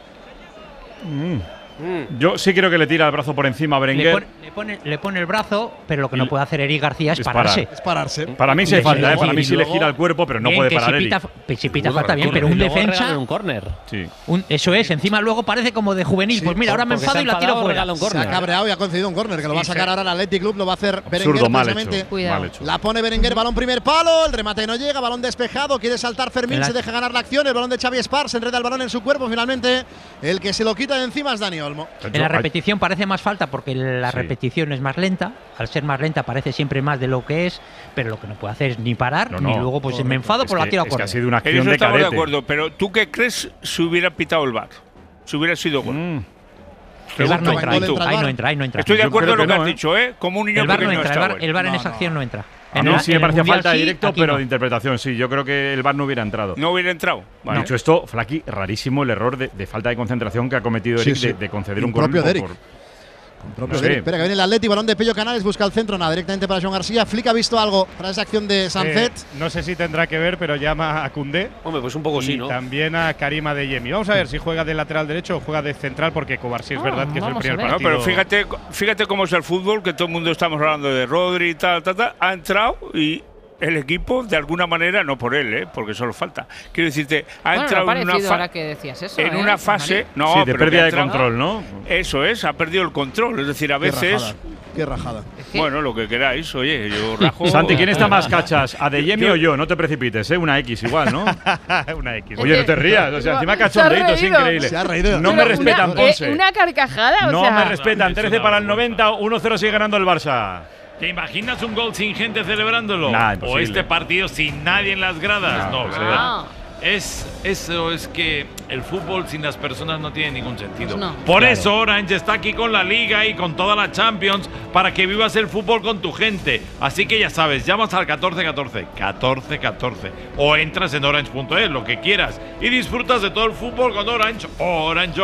Yo sí creo que le tira el brazo por encima a Berenguer. Le pone el brazo, pero lo que no puede hacer Eric García es pararse. Es pararse. Para mí sí hay falta, para mí sí le gira el cuerpo, pero no puede parar Eric. Si pita falta bien, pero un defensa… un córner. Sí. Eso es, encima luego parece como de juvenil. Pues mira, ahora me enfado y la tiro fuera. Se ha cabreado y ha concedido un córner, que lo va a sacar ahora el Athletic Club, lo va a hacer Berenguer precisamente. La pone Berenguer, balón primer palo, el remate no llega, balón despejado, quiere saltar Fermín, se deja ganar la acción, el balón de Xavi Espars, enreda el balón en su cuerpo, finalmente el que se lo quita de encima es Dani Olmo. En la repetición parece más falta porque la repetición es más lenta. Al ser más lenta parece siempre más de lo que es, pero lo que no puede hacer es ni parar, ni luego pues me enfado por la tiro a córner. Ha sido una acción de estamos cadete. de acuerdo, pero ¿tú qué crees si hubiera pitado el VAR? Si hubiera sido gol. El VAR no entra, ahí no entra. Estoy de acuerdo con lo que has dicho, como un niño pequeño. El VAR en esa acción no entra. A mí sí me parecía falta de directo, pero de interpretación sí. Yo creo que el VAR no hubiera entrado. No hubiera entrado. Vale. Dicho esto, Flaky, rarísimo el error de falta de concentración que ha cometido Eric de conceder un propio gol de Eric. Espera, que viene el Atleti, balón de Pello Canales, busca el centro, nada, directamente para Joan García. Flick ha visto algo tras esa acción de Sancet. No sé si tendrá que ver, pero llama a Koundé. Hombre, pues un poco sí, ¿no? Y también a Karim Adeyemi. Vamos a ver si juega de lateral derecho o juega de central, porque Cubarsí es verdad que es el primer partido. No, pero fíjate cómo es el fútbol, que todo el mundo estamos hablando de Rodri y tal, ha entrado y el equipo, de alguna manera, no por él, porque solo falta. Quiero decirte, ha entrado en una ahora que decías eso, en una fase, sí, de pérdida de control, ¿no? Eso es, ha perdido el control. Es decir, a veces. Qué rajada. Bueno, lo que queráis, oye, yo rajo. Santi, ¿quién está más cachas? ¿Adeyemi o yo? No te precipites, Una X igual, ¿no? Una X. Oye, no te rías, o sea, encima cachondeito, es increíble. Se ha reído. No me respetan, Ponce. Una carcajada, no me respetan. 13 para el 90, 1-0 sigue ganando el Barça. ¿Te imaginas un gol sin gente celebrándolo? Nah, o este partido sin nadie en las gradas. No, ¿verdad? Eso es que el fútbol sin las personas no tiene ningún sentido. Por eso Orange está aquí con la Liga y con toda la Champions para que vivas el fútbol con tu gente. Así que ya sabes, llamas al 1414, 1414 o entras en orange.es, lo que quieras, y disfrutas de todo el fútbol con Orange. Orange.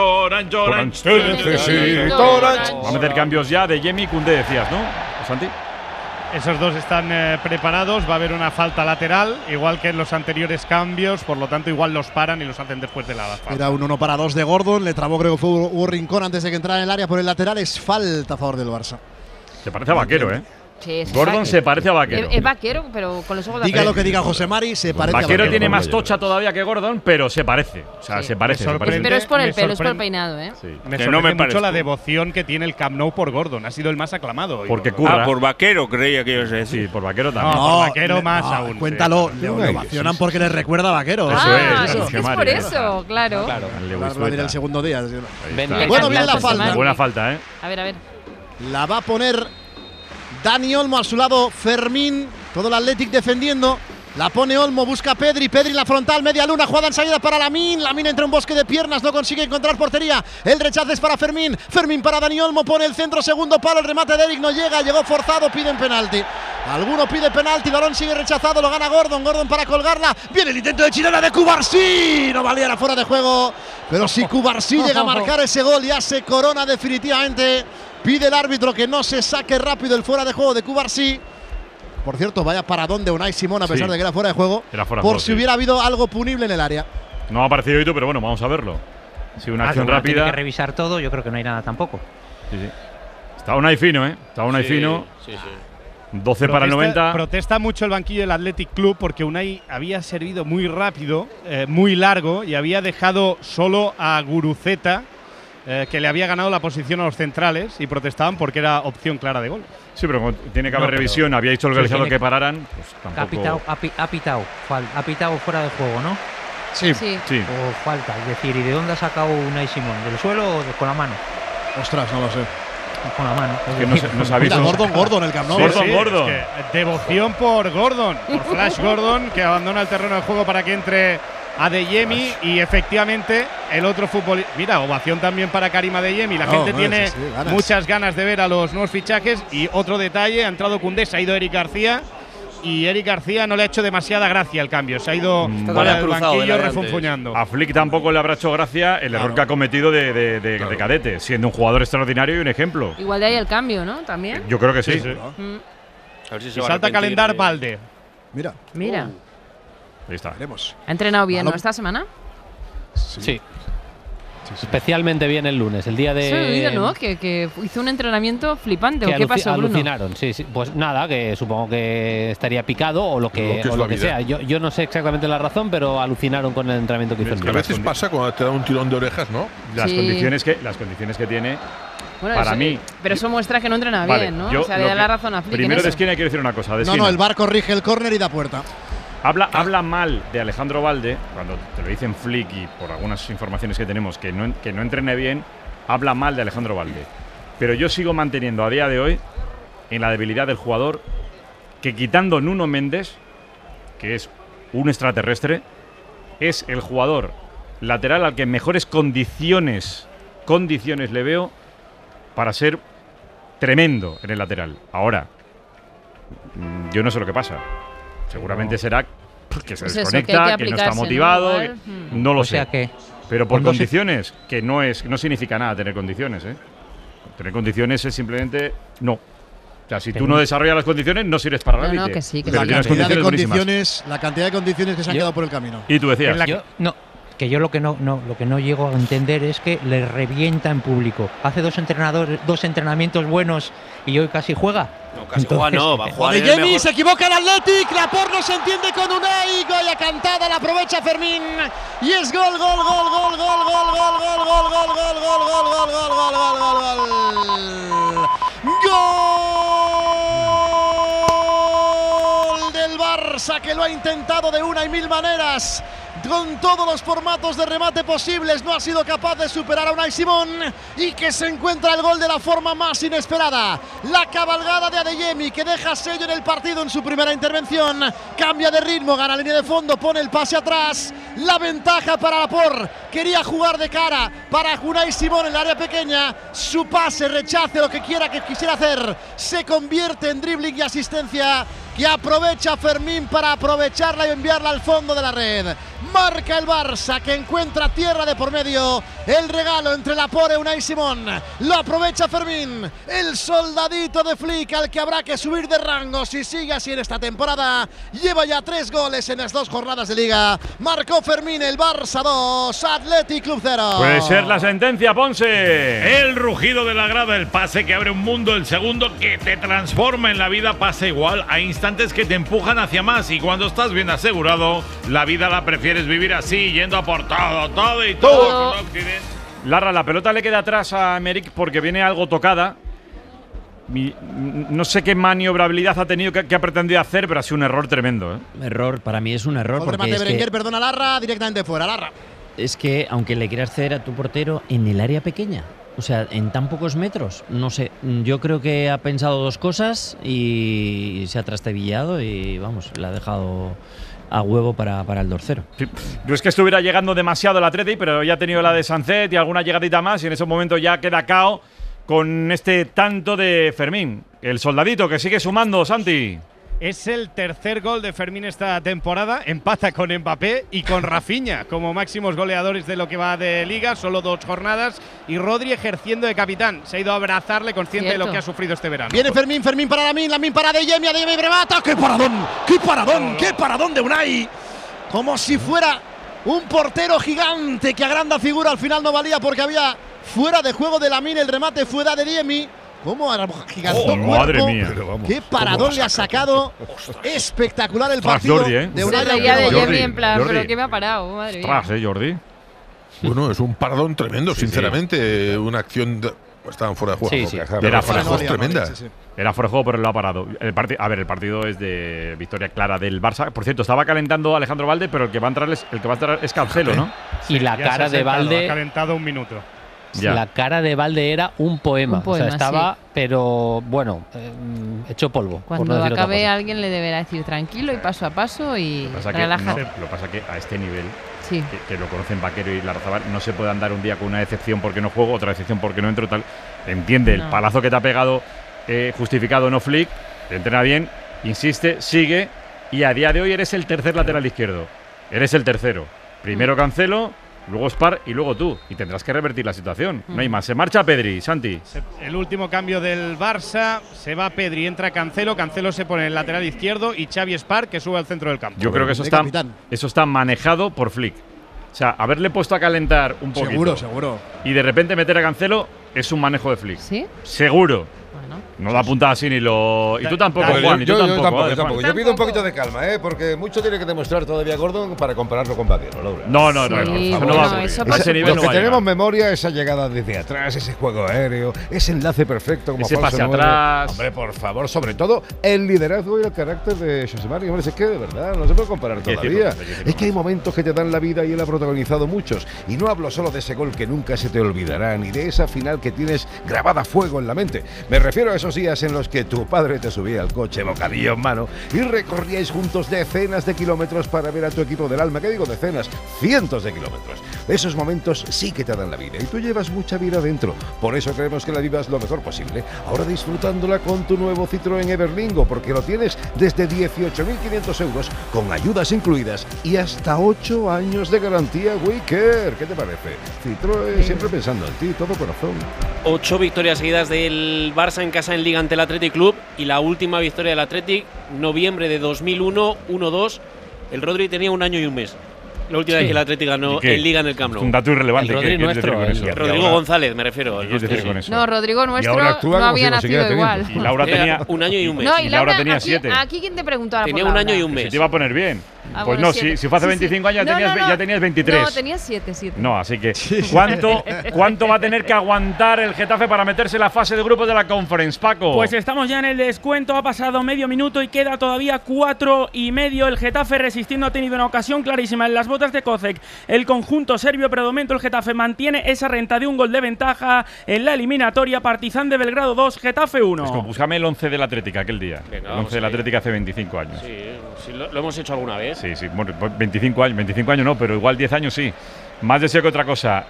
Vamos a meter cambios ya de Yemi y Koundé, decías, ¿no, Santi? Esos dos están preparados, va a haber una falta lateral, igual que en los anteriores cambios, por lo tanto igual los paran y los hacen después de la falta. Era un 1-2 de Gordon, le trabó, creo que fue Hugo Rincón antes de que entrara en el área por el lateral, es falta a favor del Barça. Se parece a Vaquero, Sí, Gordon se parece a Vaquero. Es Vaquero, pero con los ojos de Diga lo que diga José Mari, se parece a Vaquero. Vaquero tiene más tocha todavía que Gordon, pero se parece. O sea, se parece. Pero es por el pelo, es por el peinado, Sí. Me sorprende mucho la devoción que tiene el Camp Nou por Gordon. Ha sido el más aclamado. Porque curra. por Vaquero creía que ibas a decir. Sí, por Vaquero también. No, por Vaquero más aún. Cuéntalo, le ovacionan porque le recuerda a Vaquero. Es por eso, claro. El segundo día. Bueno, viene la falta. Buena falta, A ver. La va a poner Dani Olmo, a su lado Fermín, todo el Athletic defendiendo. La pone Olmo, busca a Pedri en la frontal, media luna, jugada en salida para Lamine entre un bosque de piernas, no consigue encontrar portería. El rechazo es para Fermín para Dani Olmo, pone el centro, segundo palo, el remate de Eric no llega, llegó forzado, piden penalti. Alguno pide penalti, balón sigue rechazado, lo gana Gordon para colgarla. Viene el intento de chilena de Cubarsí, no valía la fuera de juego, pero si Cubarsí llega a marcar ese gol, ya se corona definitivamente. Pide el árbitro que no se saque rápido el fuera de juego de Cubarsí. Por cierto, vaya paradón de Unai Simón, a pesar de que era fuera de juego. Por si hubiera habido algo punible en el área. No ha aparecido Ito, pero bueno, vamos a verlo. Sí, una acción rápida. Tiene que revisar todo, yo creo que no hay nada tampoco. Sí. Está Unai fino, Está Unai fino. Sí. 12 para el 90. Protesta mucho el banquillo del Athletic Club porque Unai había servido muy rápido, muy largo, y había dejado solo a Guruceta, que le había ganado la posición a los centrales, y protestaban porque era opción clara de gol. Sí, pero tiene que haber revisión. Había dicho el organizador que pararan. Pues tampoco. Ha pitado fuera de juego, ¿no? Sí. O falta. Es decir, ¿y de dónde ha sacado Unai Simón? ¿Del suelo o con la mano? Ostras, no lo sé. Con la mano. Es que no sabéis. Gordon, el Camp Nou. Gordon. Es que devoción por Gordon, por Flash Gordon, que abandona el terreno de juego para que entre Adeyemi, y efectivamente el otro futbolista. Mira, ovación también para Karim Adeyemi. La gente tiene muchas ganas de ver a los nuevos fichajes. Y otro detalle, ha entrado Koundé, se ha ido Eric García. y Eric García no le ha hecho demasiada gracia el cambio. Se ha ido para el banquillo refunfuñando. A Flick tampoco le habrá hecho gracia el error que ha cometido de cadete, siendo un jugador extraordinario y un ejemplo. Igual de ahí el cambio, ¿no? También. Yo creo que sí. A ver si se salta a calentar Valde. Mira. Ahí está. Veremos. ¿Ha entrenado bien, ¿no, esta semana? Sí. Especialmente bien el lunes, el día de… Sí, he oído, ¿no? Que hizo un entrenamiento flipante. ¿O qué pasó, Bruno? Alucinaron, sí. Pues nada, que supongo que estaría picado o lo que sea. Yo no sé exactamente la razón, pero alucinaron con el entrenamiento que hizo el lunes. A veces pasa cuando te da un tirón de orejas, ¿no? Las condiciones que tiene… Bueno, para eso, mí. Pero eso muestra que no entrena bien, ¿no? O sea, le da la razón a Flick. Primero de esquina quiero decir una cosa. No, el VAR corrige el córner y da puerta. Habla mal de Alejandro Valde, cuando te lo dicen Flick y por algunas informaciones que tenemos que no entrene bien, habla mal de Alejandro Valde. Pero yo sigo manteniendo a día de hoy en la debilidad del jugador que, quitando Nuno Méndez, que es un extraterrestre, es el jugador lateral al que mejores condiciones le veo para ser tremendo en el lateral. Ahora, yo no sé lo que pasa. Seguramente será que se desconecta, que no está motivado, no lo sé. Pero por condiciones, que no significa nada tener condiciones, ¿eh? Tener condiciones es simplemente no. O sea, si tú no desarrollas las condiciones, no sirves para la élite. La cantidad de condiciones que se han quedado por el camino. Y tú decías. Que yo lo que no llego a entender es que le revienta en público. Hace dos entrenamientos buenos y hoy casi juega. No, casi juega no, va a jugar. Odeyemi se equivoca el Athletic, Laporte no se entiende con Unai, Goya cantada, la aprovecha Fermín y es gol del Barça, que lo ha intentado de una y mil maneras. Con todos los formatos de remate posibles, no ha sido capaz de superar a Unai Simón y que se encuentra el gol de la forma más inesperada. La cabalgada de Adeyemi, que deja sello en el partido en su primera intervención, cambia de ritmo, gana línea de fondo, pone el pase atrás, la ventaja para Laporte, quería jugar de cara para Unai Simón en el área pequeña, su pase, rechace lo que quisiera hacer, se convierte en dribbling y asistencia que aprovecha Fermín para aprovecharla y enviarla al fondo de la red. Marca el Barça, que encuentra tierra de por medio. El regalo entre Laporte y Unai Simón. Lo aprovecha Fermín, el soldadito de Flick, al que habrá que subir de rango si sigue así en esta temporada. Lleva ya 3 goles en las 2 jornadas de liga. Marcó Fermín, el Barça 2, Athletic Club 0. Puede ser la sentencia, Ponce. El rugido de la grada, el pase que abre un mundo, el segundo que te transforma en la vida, pasa igual a instantes que te empujan hacia más, y cuando estás bien asegurado, la vida la prefieres vivir así, yendo a por todo y todo. Larra, la pelota le queda atrás a Emerick porque viene algo tocada. No sé qué maniobrabilidad ha tenido, qué ha pretendido hacer, pero ha sido un error tremendo, ¿eh? Error, para mí es un error. Porque remate Berenguer, perdona Larra, directamente fuera, Larra. Es que aunque le quieras ceder a tu portero en el área pequeña, o sea, en tan pocos metros, no sé, yo creo que ha pensado 2 cosas y se ha trastabillado y vamos, le ha dejado a huevo para el 2-0. Sí. No es que estuviera llegando demasiado el Atleti, pero ya ha tenido la de Sancet y alguna llegadita más, y en ese momento ya queda cao con este tanto de Fermín. El soldadito que sigue sumando, Santi. Es el tercer gol de Fermín esta temporada, empata con Mbappé y con Rafinha como máximos goleadores de lo que va de Liga, solo 2 jornadas, y Rodri ejerciendo de capitán, se ha ido a abrazarle consciente de lo que ha sufrido este verano. Viene Fermín para Lamin para Adeyemi remata, ¡qué paradón de Unai! Como si fuera un portero gigante que a grande figura, al final no valía porque había fuera de juego de Lamin, el remate fue de Adeyemi. ¿Cómo gigantó cuerpo? Madre mía. Qué paradón le ha sacado. Espectacular el partido de Unai. Adeyemi en plan, pero que me ha parado, madre mía. Jordi. Bueno, es un paradón tremendo, sinceramente. Una acción… estaban fuera de juego. Sí. Era fuera de juego tremenda. Era fuera de juego, pero lo ha parado. El partido es de victoria clara del Barça. Por cierto, estaba calentando Alejandro Valde, pero el que va a entrar es Cancelo, ¿no? Y la cara de Valde… Ha calentado un minuto. Ya. La cara de Valde era un poema. O sea, estaba, pero bueno, hecho polvo. Cuando acabe alguien le deberá decir tranquilo y paso a paso y relájate. Lo que pasa es que a este nivel, sí, que lo conocen Vaquero y Larrazábal, no se puede andar un día con una decepción porque no juego, otra decepción porque no entro, tal. Entiende, el palazo que te ha pegado justificado no Flick, te entrena bien, insiste, sigue, y a día de hoy eres el tercer lateral izquierdo. Eres el tercero. Primero Cancelo, luego Spar y luego tú. Y tendrás que revertir la situación. No hay más. Se marcha Pedri, Santi. El último cambio del Barça. Se va Pedri, entra Cancelo. Cancelo se pone en el lateral izquierdo y Xavi Spar que sube al centro del campo. Yo creo que eso está manejado por Flick. O sea, haberle puesto a calentar un poquito. Seguro. Y de repente meter a Cancelo es un manejo de Flick. ¿Sí? Seguro. No da puntada así ni lo. Y tú tampoco, Juan. Yo tampoco. Yo pido un poquito de calma, porque mucho tiene que demostrar todavía Gordon para compararlo con Vaquero, Laura. No. Ese nivel los que tenemos memoria, esa llegada desde atrás, ese juego aéreo, ese enlace perfecto como ese falso pase 9. atrás. Hombre, por favor, sobre todo el liderazgo y el carácter de José Mari. Hombre, es que de verdad no se puede comparar todavía. Es que hay momentos que te dan la vida y él ha protagonizado muchos. Y no hablo solo de ese gol que nunca se te olvidará, ni de esa final que tienes grabada a fuego en la mente. Me refiero a esos días en los que tu padre te subía al coche, bocadillo en mano, y recorríais juntos decenas de kilómetros para ver a tu equipo del alma. ¿Qué digo decenas? Cientos de kilómetros. Esos momentos sí que te dan la vida y tú llevas mucha vida dentro. Por eso queremos que la vivas lo mejor posible. Ahora disfrutándola con tu nuevo Citroën Everlingo, porque lo tienes desde 18.500 euros con ayudas incluidas y hasta 8 años de garantía Wicker. ¿Qué te parece? Citroën siempre pensando en ti, todo corazón. 8 victorias seguidas del Barça en casa en Liga ante el Athletic Club y la última victoria del Athletic, noviembre de 2001, 1-2. El Rodri tenía 1 año y 1 mes. La última vez que el Athletic ganó en Liga en el Camp Nou. Un dato irrelevante. Rodrigo González, me refiero. No, Rodrigo nuestro no había nacido igual. Y Laura tenía 1 año y 1 mes. No, y Laura tenía 7. Aquí quién te preguntó ahora. Tenía 1 año y 1 mes. Se te iba a poner bien. Pues bueno, no, si fue hace 25 años ya tenías 23. No, tenías 7. No, así que ¿cuánto va a tener que aguantar el Getafe para meterse en la fase de grupos de la Conference, Paco? Pues estamos ya en el descuento, ha pasado medio minuto y queda todavía 4 y medio. El Getafe resistiendo ha tenido una ocasión clarísima en las botas de Kocek. El conjunto serbio, pero de momento el Getafe mantiene esa renta de 1 gol de ventaja en la eliminatoria. Partizan de Belgrado 2, Getafe 1. Es como, búscame el 11 del Atlético aquel día. Venga, el 11 del Atlético hace 25 años. Sí, lo hemos hecho alguna vez. Sí, bueno, 25 años no, pero igual 10 años sí. Más deseo que otra cosa.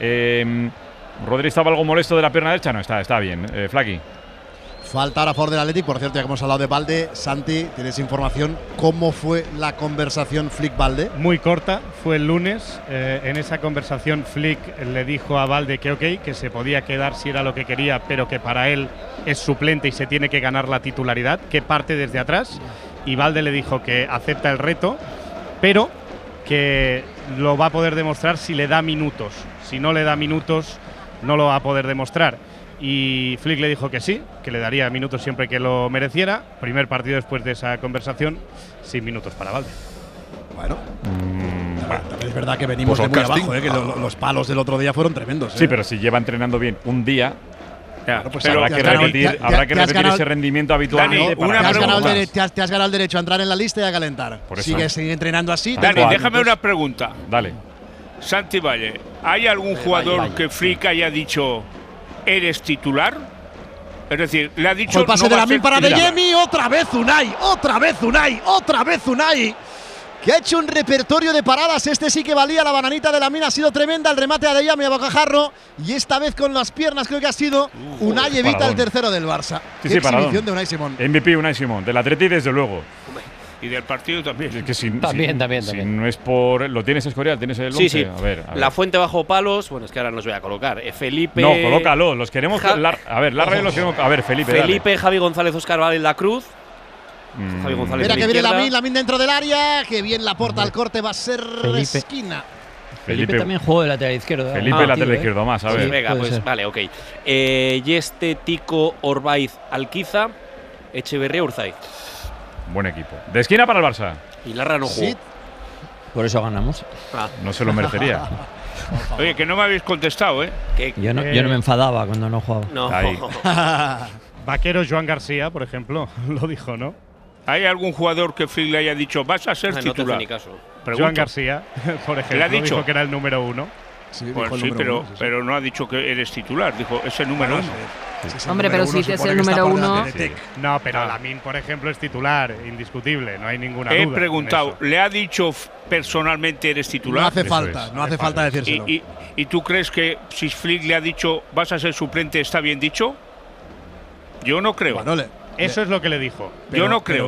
¿Rodri estaba algo molesto de la pierna derecha? No, está bien. Flaky. Falta ahora a favor del Athletic. Por cierto, ya que hemos hablado de Balde, Santi, ¿tienes información? ¿Cómo fue la conversación Flick-Balde? Muy corta, fue el lunes. En esa conversación Flick le dijo a Balde que ok, que se podía quedar si era lo que quería, pero que para él es suplente y se tiene que ganar la titularidad, que parte desde atrás. Y Balde le dijo que acepta el reto, pero que lo va a poder demostrar si le da minutos. Si no le da minutos, no lo va a poder demostrar. Y Flick le dijo que sí, que le daría minutos siempre que lo mereciera. Primer partido después de esa conversación, sin minutos para Balde. Bueno, también es verdad que venimos de muy abajo, que los palos del otro día fueron tremendos. Sí, pero si lleva entrenando bien un día… Claro, pues habrá que repetir ese rendimiento habitual. Te has ganado el derecho a entrar en la lista y a calentar. Sigue entrenando así. Dani, déjame una pregunta. Dale. Santi Valle, ¿hay algún jugador que Flick haya dicho eres titular? Es decir, le ha dicho… El pase de Lamine para De Jemi, otra vez Unai. Que ha hecho un repertorio de paradas. Este sí que valía. La bananita de Lamine ha sido tremenda. El remate a De Jemi a bocajarro. Y esta vez con las piernas creo que ha sido Unai evita paradón. El tercero del Barça. Sí, Qué paradón. exhibición de Unai Simón. MVP Unai Simón. Del Atleti desde luego. Y del partido también. Es que También. Si no es por… ¿Lo tienes, Escorial? ¿Tienes el 11? Sí. A ver. La fuente bajo palos. Bueno, es que ahora no los voy a colocar. Felipe… No, colócalo. Los queremos… a ver, Larra y los queremos… A ver, Felipe, dale. Javi González, Óscar Valdez, La Cruz. Javi González. Mira que viene Lamine dentro del área. Que bien la porta al corte. Va a ser esquina. Felipe también jugó de lateral izquierdo. Felipe lateral izquierdo más, a ver. Sí, venga, pues vale, ok. Yeste, Tico, Orbaiz, Alquiza, Echeverría, Urzay. Buen equipo. De esquina para el Barça. Y Larra no jugó. Sí. Por eso ganamos. No se lo merecería. Oye, que no me habéis contestado, ¿eh? Yo no me enfadaba cuando no jugaba. No. Vaquero Joan García, por ejemplo, lo dijo, ¿no? ¿Hay algún jugador que Flick le haya dicho vas a ser titular? No te hace ni caso. Joan García, por ejemplo, ¿le ha dicho? dijo que era el número 1. Sí, pero no ha dicho que eres titular, dijo es el número 1. Hombre, pero si es el número 1… No, pero Lamine, por ejemplo, es titular, indiscutible, no hay ninguna duda. He preguntado, ¿le ha dicho personalmente eres titular? No hace falta decírselo. ¿Y tú crees que si Flick le ha dicho vas a ser suplente, está bien dicho? Yo no creo. Eso es lo que le dijo. Yo no creo.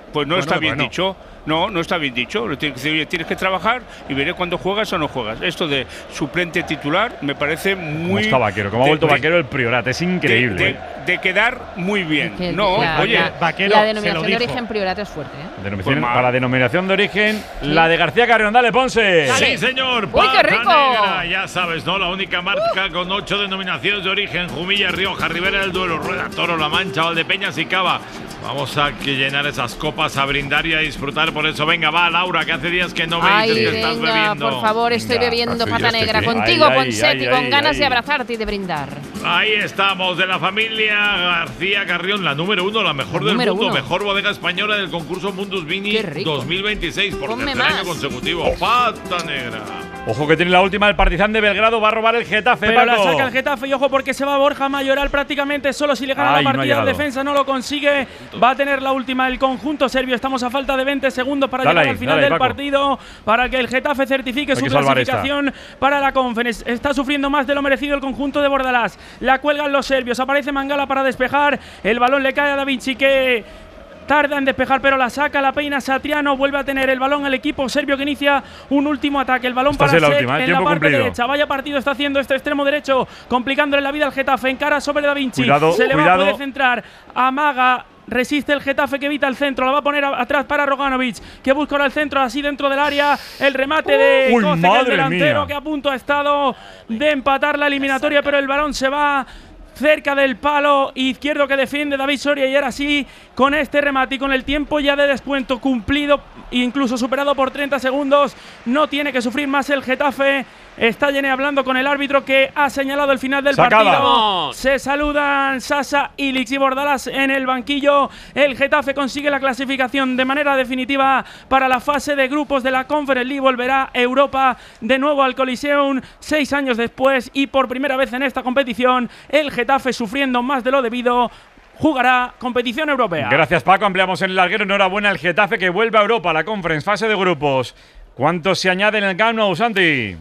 Pues no está bien dicho. No está bien dicho. Tienes que decir, oye, tienes que trabajar y veré cuándo juegas o no juegas. Esto de suplente titular me parece muy. ¿Cómo está Vaquero? ¿Cómo ha vuelto Vaquero el Priorat? Es increíble. De quedar muy bien. Vaquero. La denominación de origen Priorat es fuerte. Para la denominación de origen, la de García Carrión. Dale, Ponce. Sí, señor. ¡Uy, qué rico! Negra, ya sabes, ¿no? La única marca con 8 denominaciones de origen: Jumilla, Rioja, Ribera del Duero, Rueda, Toro, La Mancha, Valdepeñas y Cava. Vamos a llenar esas copas, a brindar y a disfrutar. Por eso, venga, va, Laura, que hace días que no me dices que estás bebiendo. Por favor, estoy bebiendo pata negra contigo, Poncetti, con ganas de abrazarte y de brindar. Ahí estamos, de la familia García Carrión, la número 1, la mejor del mundo, mejor bodega española del concurso Mundus Vini 2026, por tercer año consecutivo. Pata negra. Ojo que tiene la última, el Partizan de Belgrado va a robar el Getafe, pero Paco. la saca el Getafe y ojo porque se va Borja Mayoral prácticamente solo. Si le gana la partida, defensa no lo consigue. Va a tener la última el conjunto serbio. Estamos a falta de 20 segundos para llegar al final del partido, para que el Getafe certifique su clasificación para la Conference. Está sufriendo más de lo merecido el conjunto de Bordalás. La cuelgan los serbios, aparece Mangala para despejar. El balón le cae a Da Vinci, que tarda en despejar, pero la saca, la peina Satriano. Vuelve a tener el balón el equipo serbio, que inicia un último ataque. El balón para Sek en la parte derecha. Vaya partido está haciendo este extremo derecho, complicándole la vida al Getafe. Encara sobre Da Vinci. Se le va a poder centrar. Amaga. Resiste el Getafe, que evita el centro. La va a poner atrás para Roganovic, que busca ahora el centro, así dentro del área. El remate de Koce, el delantero, que a punto ha estado de empatar la eliminatoria, pero el balón se va cerca del palo izquierdo que defiende David Soria. Y ahora sí, con este remate y con el tiempo ya de descuento cumplido, incluso superado por 30 segundos, no tiene que sufrir más el Getafe. Está Llené hablando con el árbitro, que ha señalado el final del partido. Se saludan Sasa, Illich y Bordalás en el banquillo. El Getafe consigue la clasificación de manera definitiva para la fase de grupos de la Conference League. Volverá Europa de nuevo al Coliseum 6 años después, y por primera vez en esta competición el Getafe, sufriendo más de lo debido, jugará competición europea. Gracias, Paco. Ampliamos en el larguero. Enhorabuena al Getafe, que vuelve a Europa, a la Conference, fase de grupos. ¿Cuánto se añade en el Camp Nou, Santi?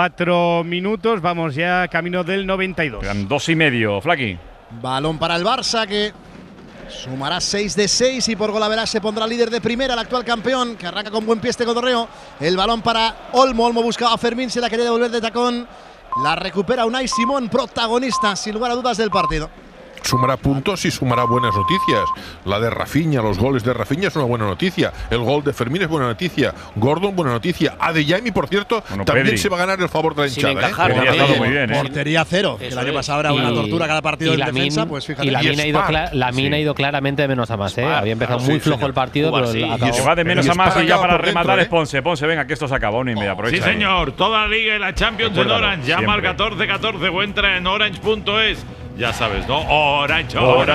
4 minutos, vamos ya camino del 92. Quedan 2,5, Flaqui. Balón para el Barça, que sumará 6 de 6 y por golaveras se pondrá líder de primera, el actual campeón, que arranca con buen pie este cotorreo. El balón para Olmo. Olmo buscaba a Fermín, se la quería devolver de tacón. La recupera Unai Simón, protagonista sin lugar a dudas del partido. Sumará puntos y sumará buenas noticias. La de Rafinha, los goles de Rafinha es una buena noticia. El gol de Fermín es buena noticia. Gordon, buena noticia. Adeyemi, por cierto, también Pedri se va a ganar el favor de la hinchada. Muy bien, portería cero. Que el año pasado era una tortura cada partido en defensa. Pues fíjate. Y la mina ha ido claramente de menos a más. Había empezado muy flojo el partido, pero acabó. Se va de menos a más, y ya para rematar es Ponce. Ponce, venga, que esto se acaba. 1,5. Aprovecha. Sí, señor. Toda la liga y la Champions en Orange. Llama al 1414 o entra en orange.es. Ya sabes, ¿no? Orange.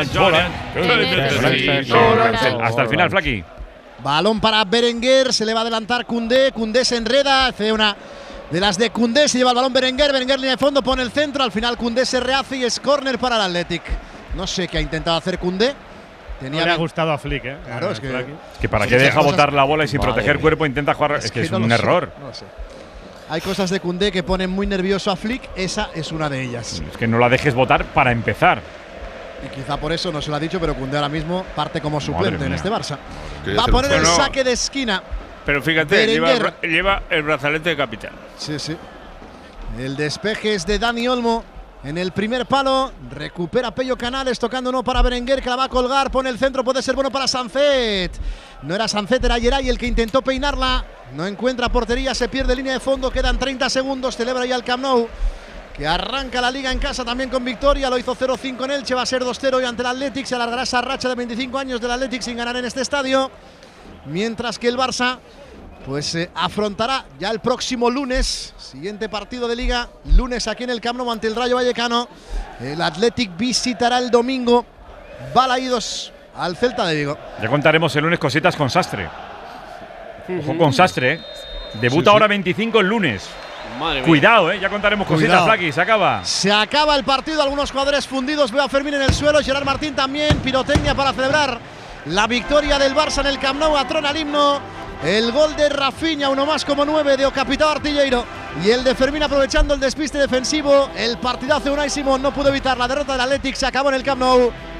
Hasta el final, Flaqui. Balón para Berenguer, se le va a adelantar Koundé. Koundé se enreda, hace una de las de Koundé, se lleva el balón Berenguer. Berenguer línea de fondo, pone el centro. Al final Koundé se rehace y es córner para el Athletic. No sé qué ha intentado hacer Koundé. No le ha gustado a Flick, ¿eh? Claro, es que para qué deja botar la bola y sin proteger cuerpo intenta jugar. Es que es un error. No lo sé. Hay cosas de Koundé que ponen muy nervioso a Flick, esa es una de ellas. Es que no la dejes votar para empezar. Y quizá por eso no se lo ha dicho, pero Koundé ahora mismo parte como suplente en este Barça. Va a poner el saque de esquina. Pero fíjate, lleva el brazalete de capitán. Sí, sí. El despeje es de Dani Olmo en el primer palo. Recupera Pello Canales, tocando uno para Berenguer, que la va a colgar. Pone el centro, puede ser bueno para Sancet. No era Sancet, era Geray el que intentó peinarla. No encuentra portería, se pierde línea de fondo. Quedan 30 segundos, celebra ya el Camp Nou, que arranca la liga en casa también con victoria. Lo hizo 0-5 en Elche, va a ser 2-0 hoy ante el Athletic. Se alargará esa racha de 25 años del Athletic sin ganar en este estadio. Mientras que el Barça pues afrontará ya el próximo lunes, siguiente partido de liga, lunes aquí en el Camp Nou ante el Rayo Vallecano. El Athletic visitará el domingo Balaídos al Celta de Vigo. Ya contaremos el lunes cositas con Sastre. Ojo con Sastre, debuta ahora 25 el lunes. Cuidado, ya contaremos cositas, Flaqui, se acaba. Se acaba el partido, algunos jugadores fundidos. Veo a Fermín en el suelo, Gerard Martín también. Pirotecnia para celebrar la victoria del Barça en el Camp Nou. Atrona el himno. El gol de Rafinha, uno más como 9 de Ocapitao Artilleiro. Y el de Fermín aprovechando el despiste defensivo. El partidazo de Unai Simón no pudo evitar la derrota del Athletic. Se acabó en el Camp Nou.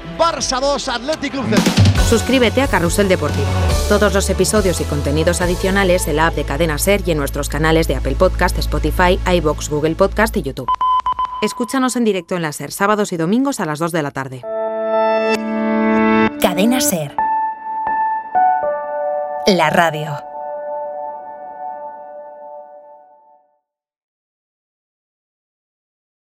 Barça 2, Athletic Club 0. Suscríbete a Carrusel Deportivo. Todos los episodios y contenidos adicionales en la app de Cadena SER y en nuestros canales de Apple Podcast, Spotify, iVoox, Google Podcast y YouTube. Escúchanos en directo en la SER, sábados y domingos a las 2 de la tarde. Cadena SER. La radio.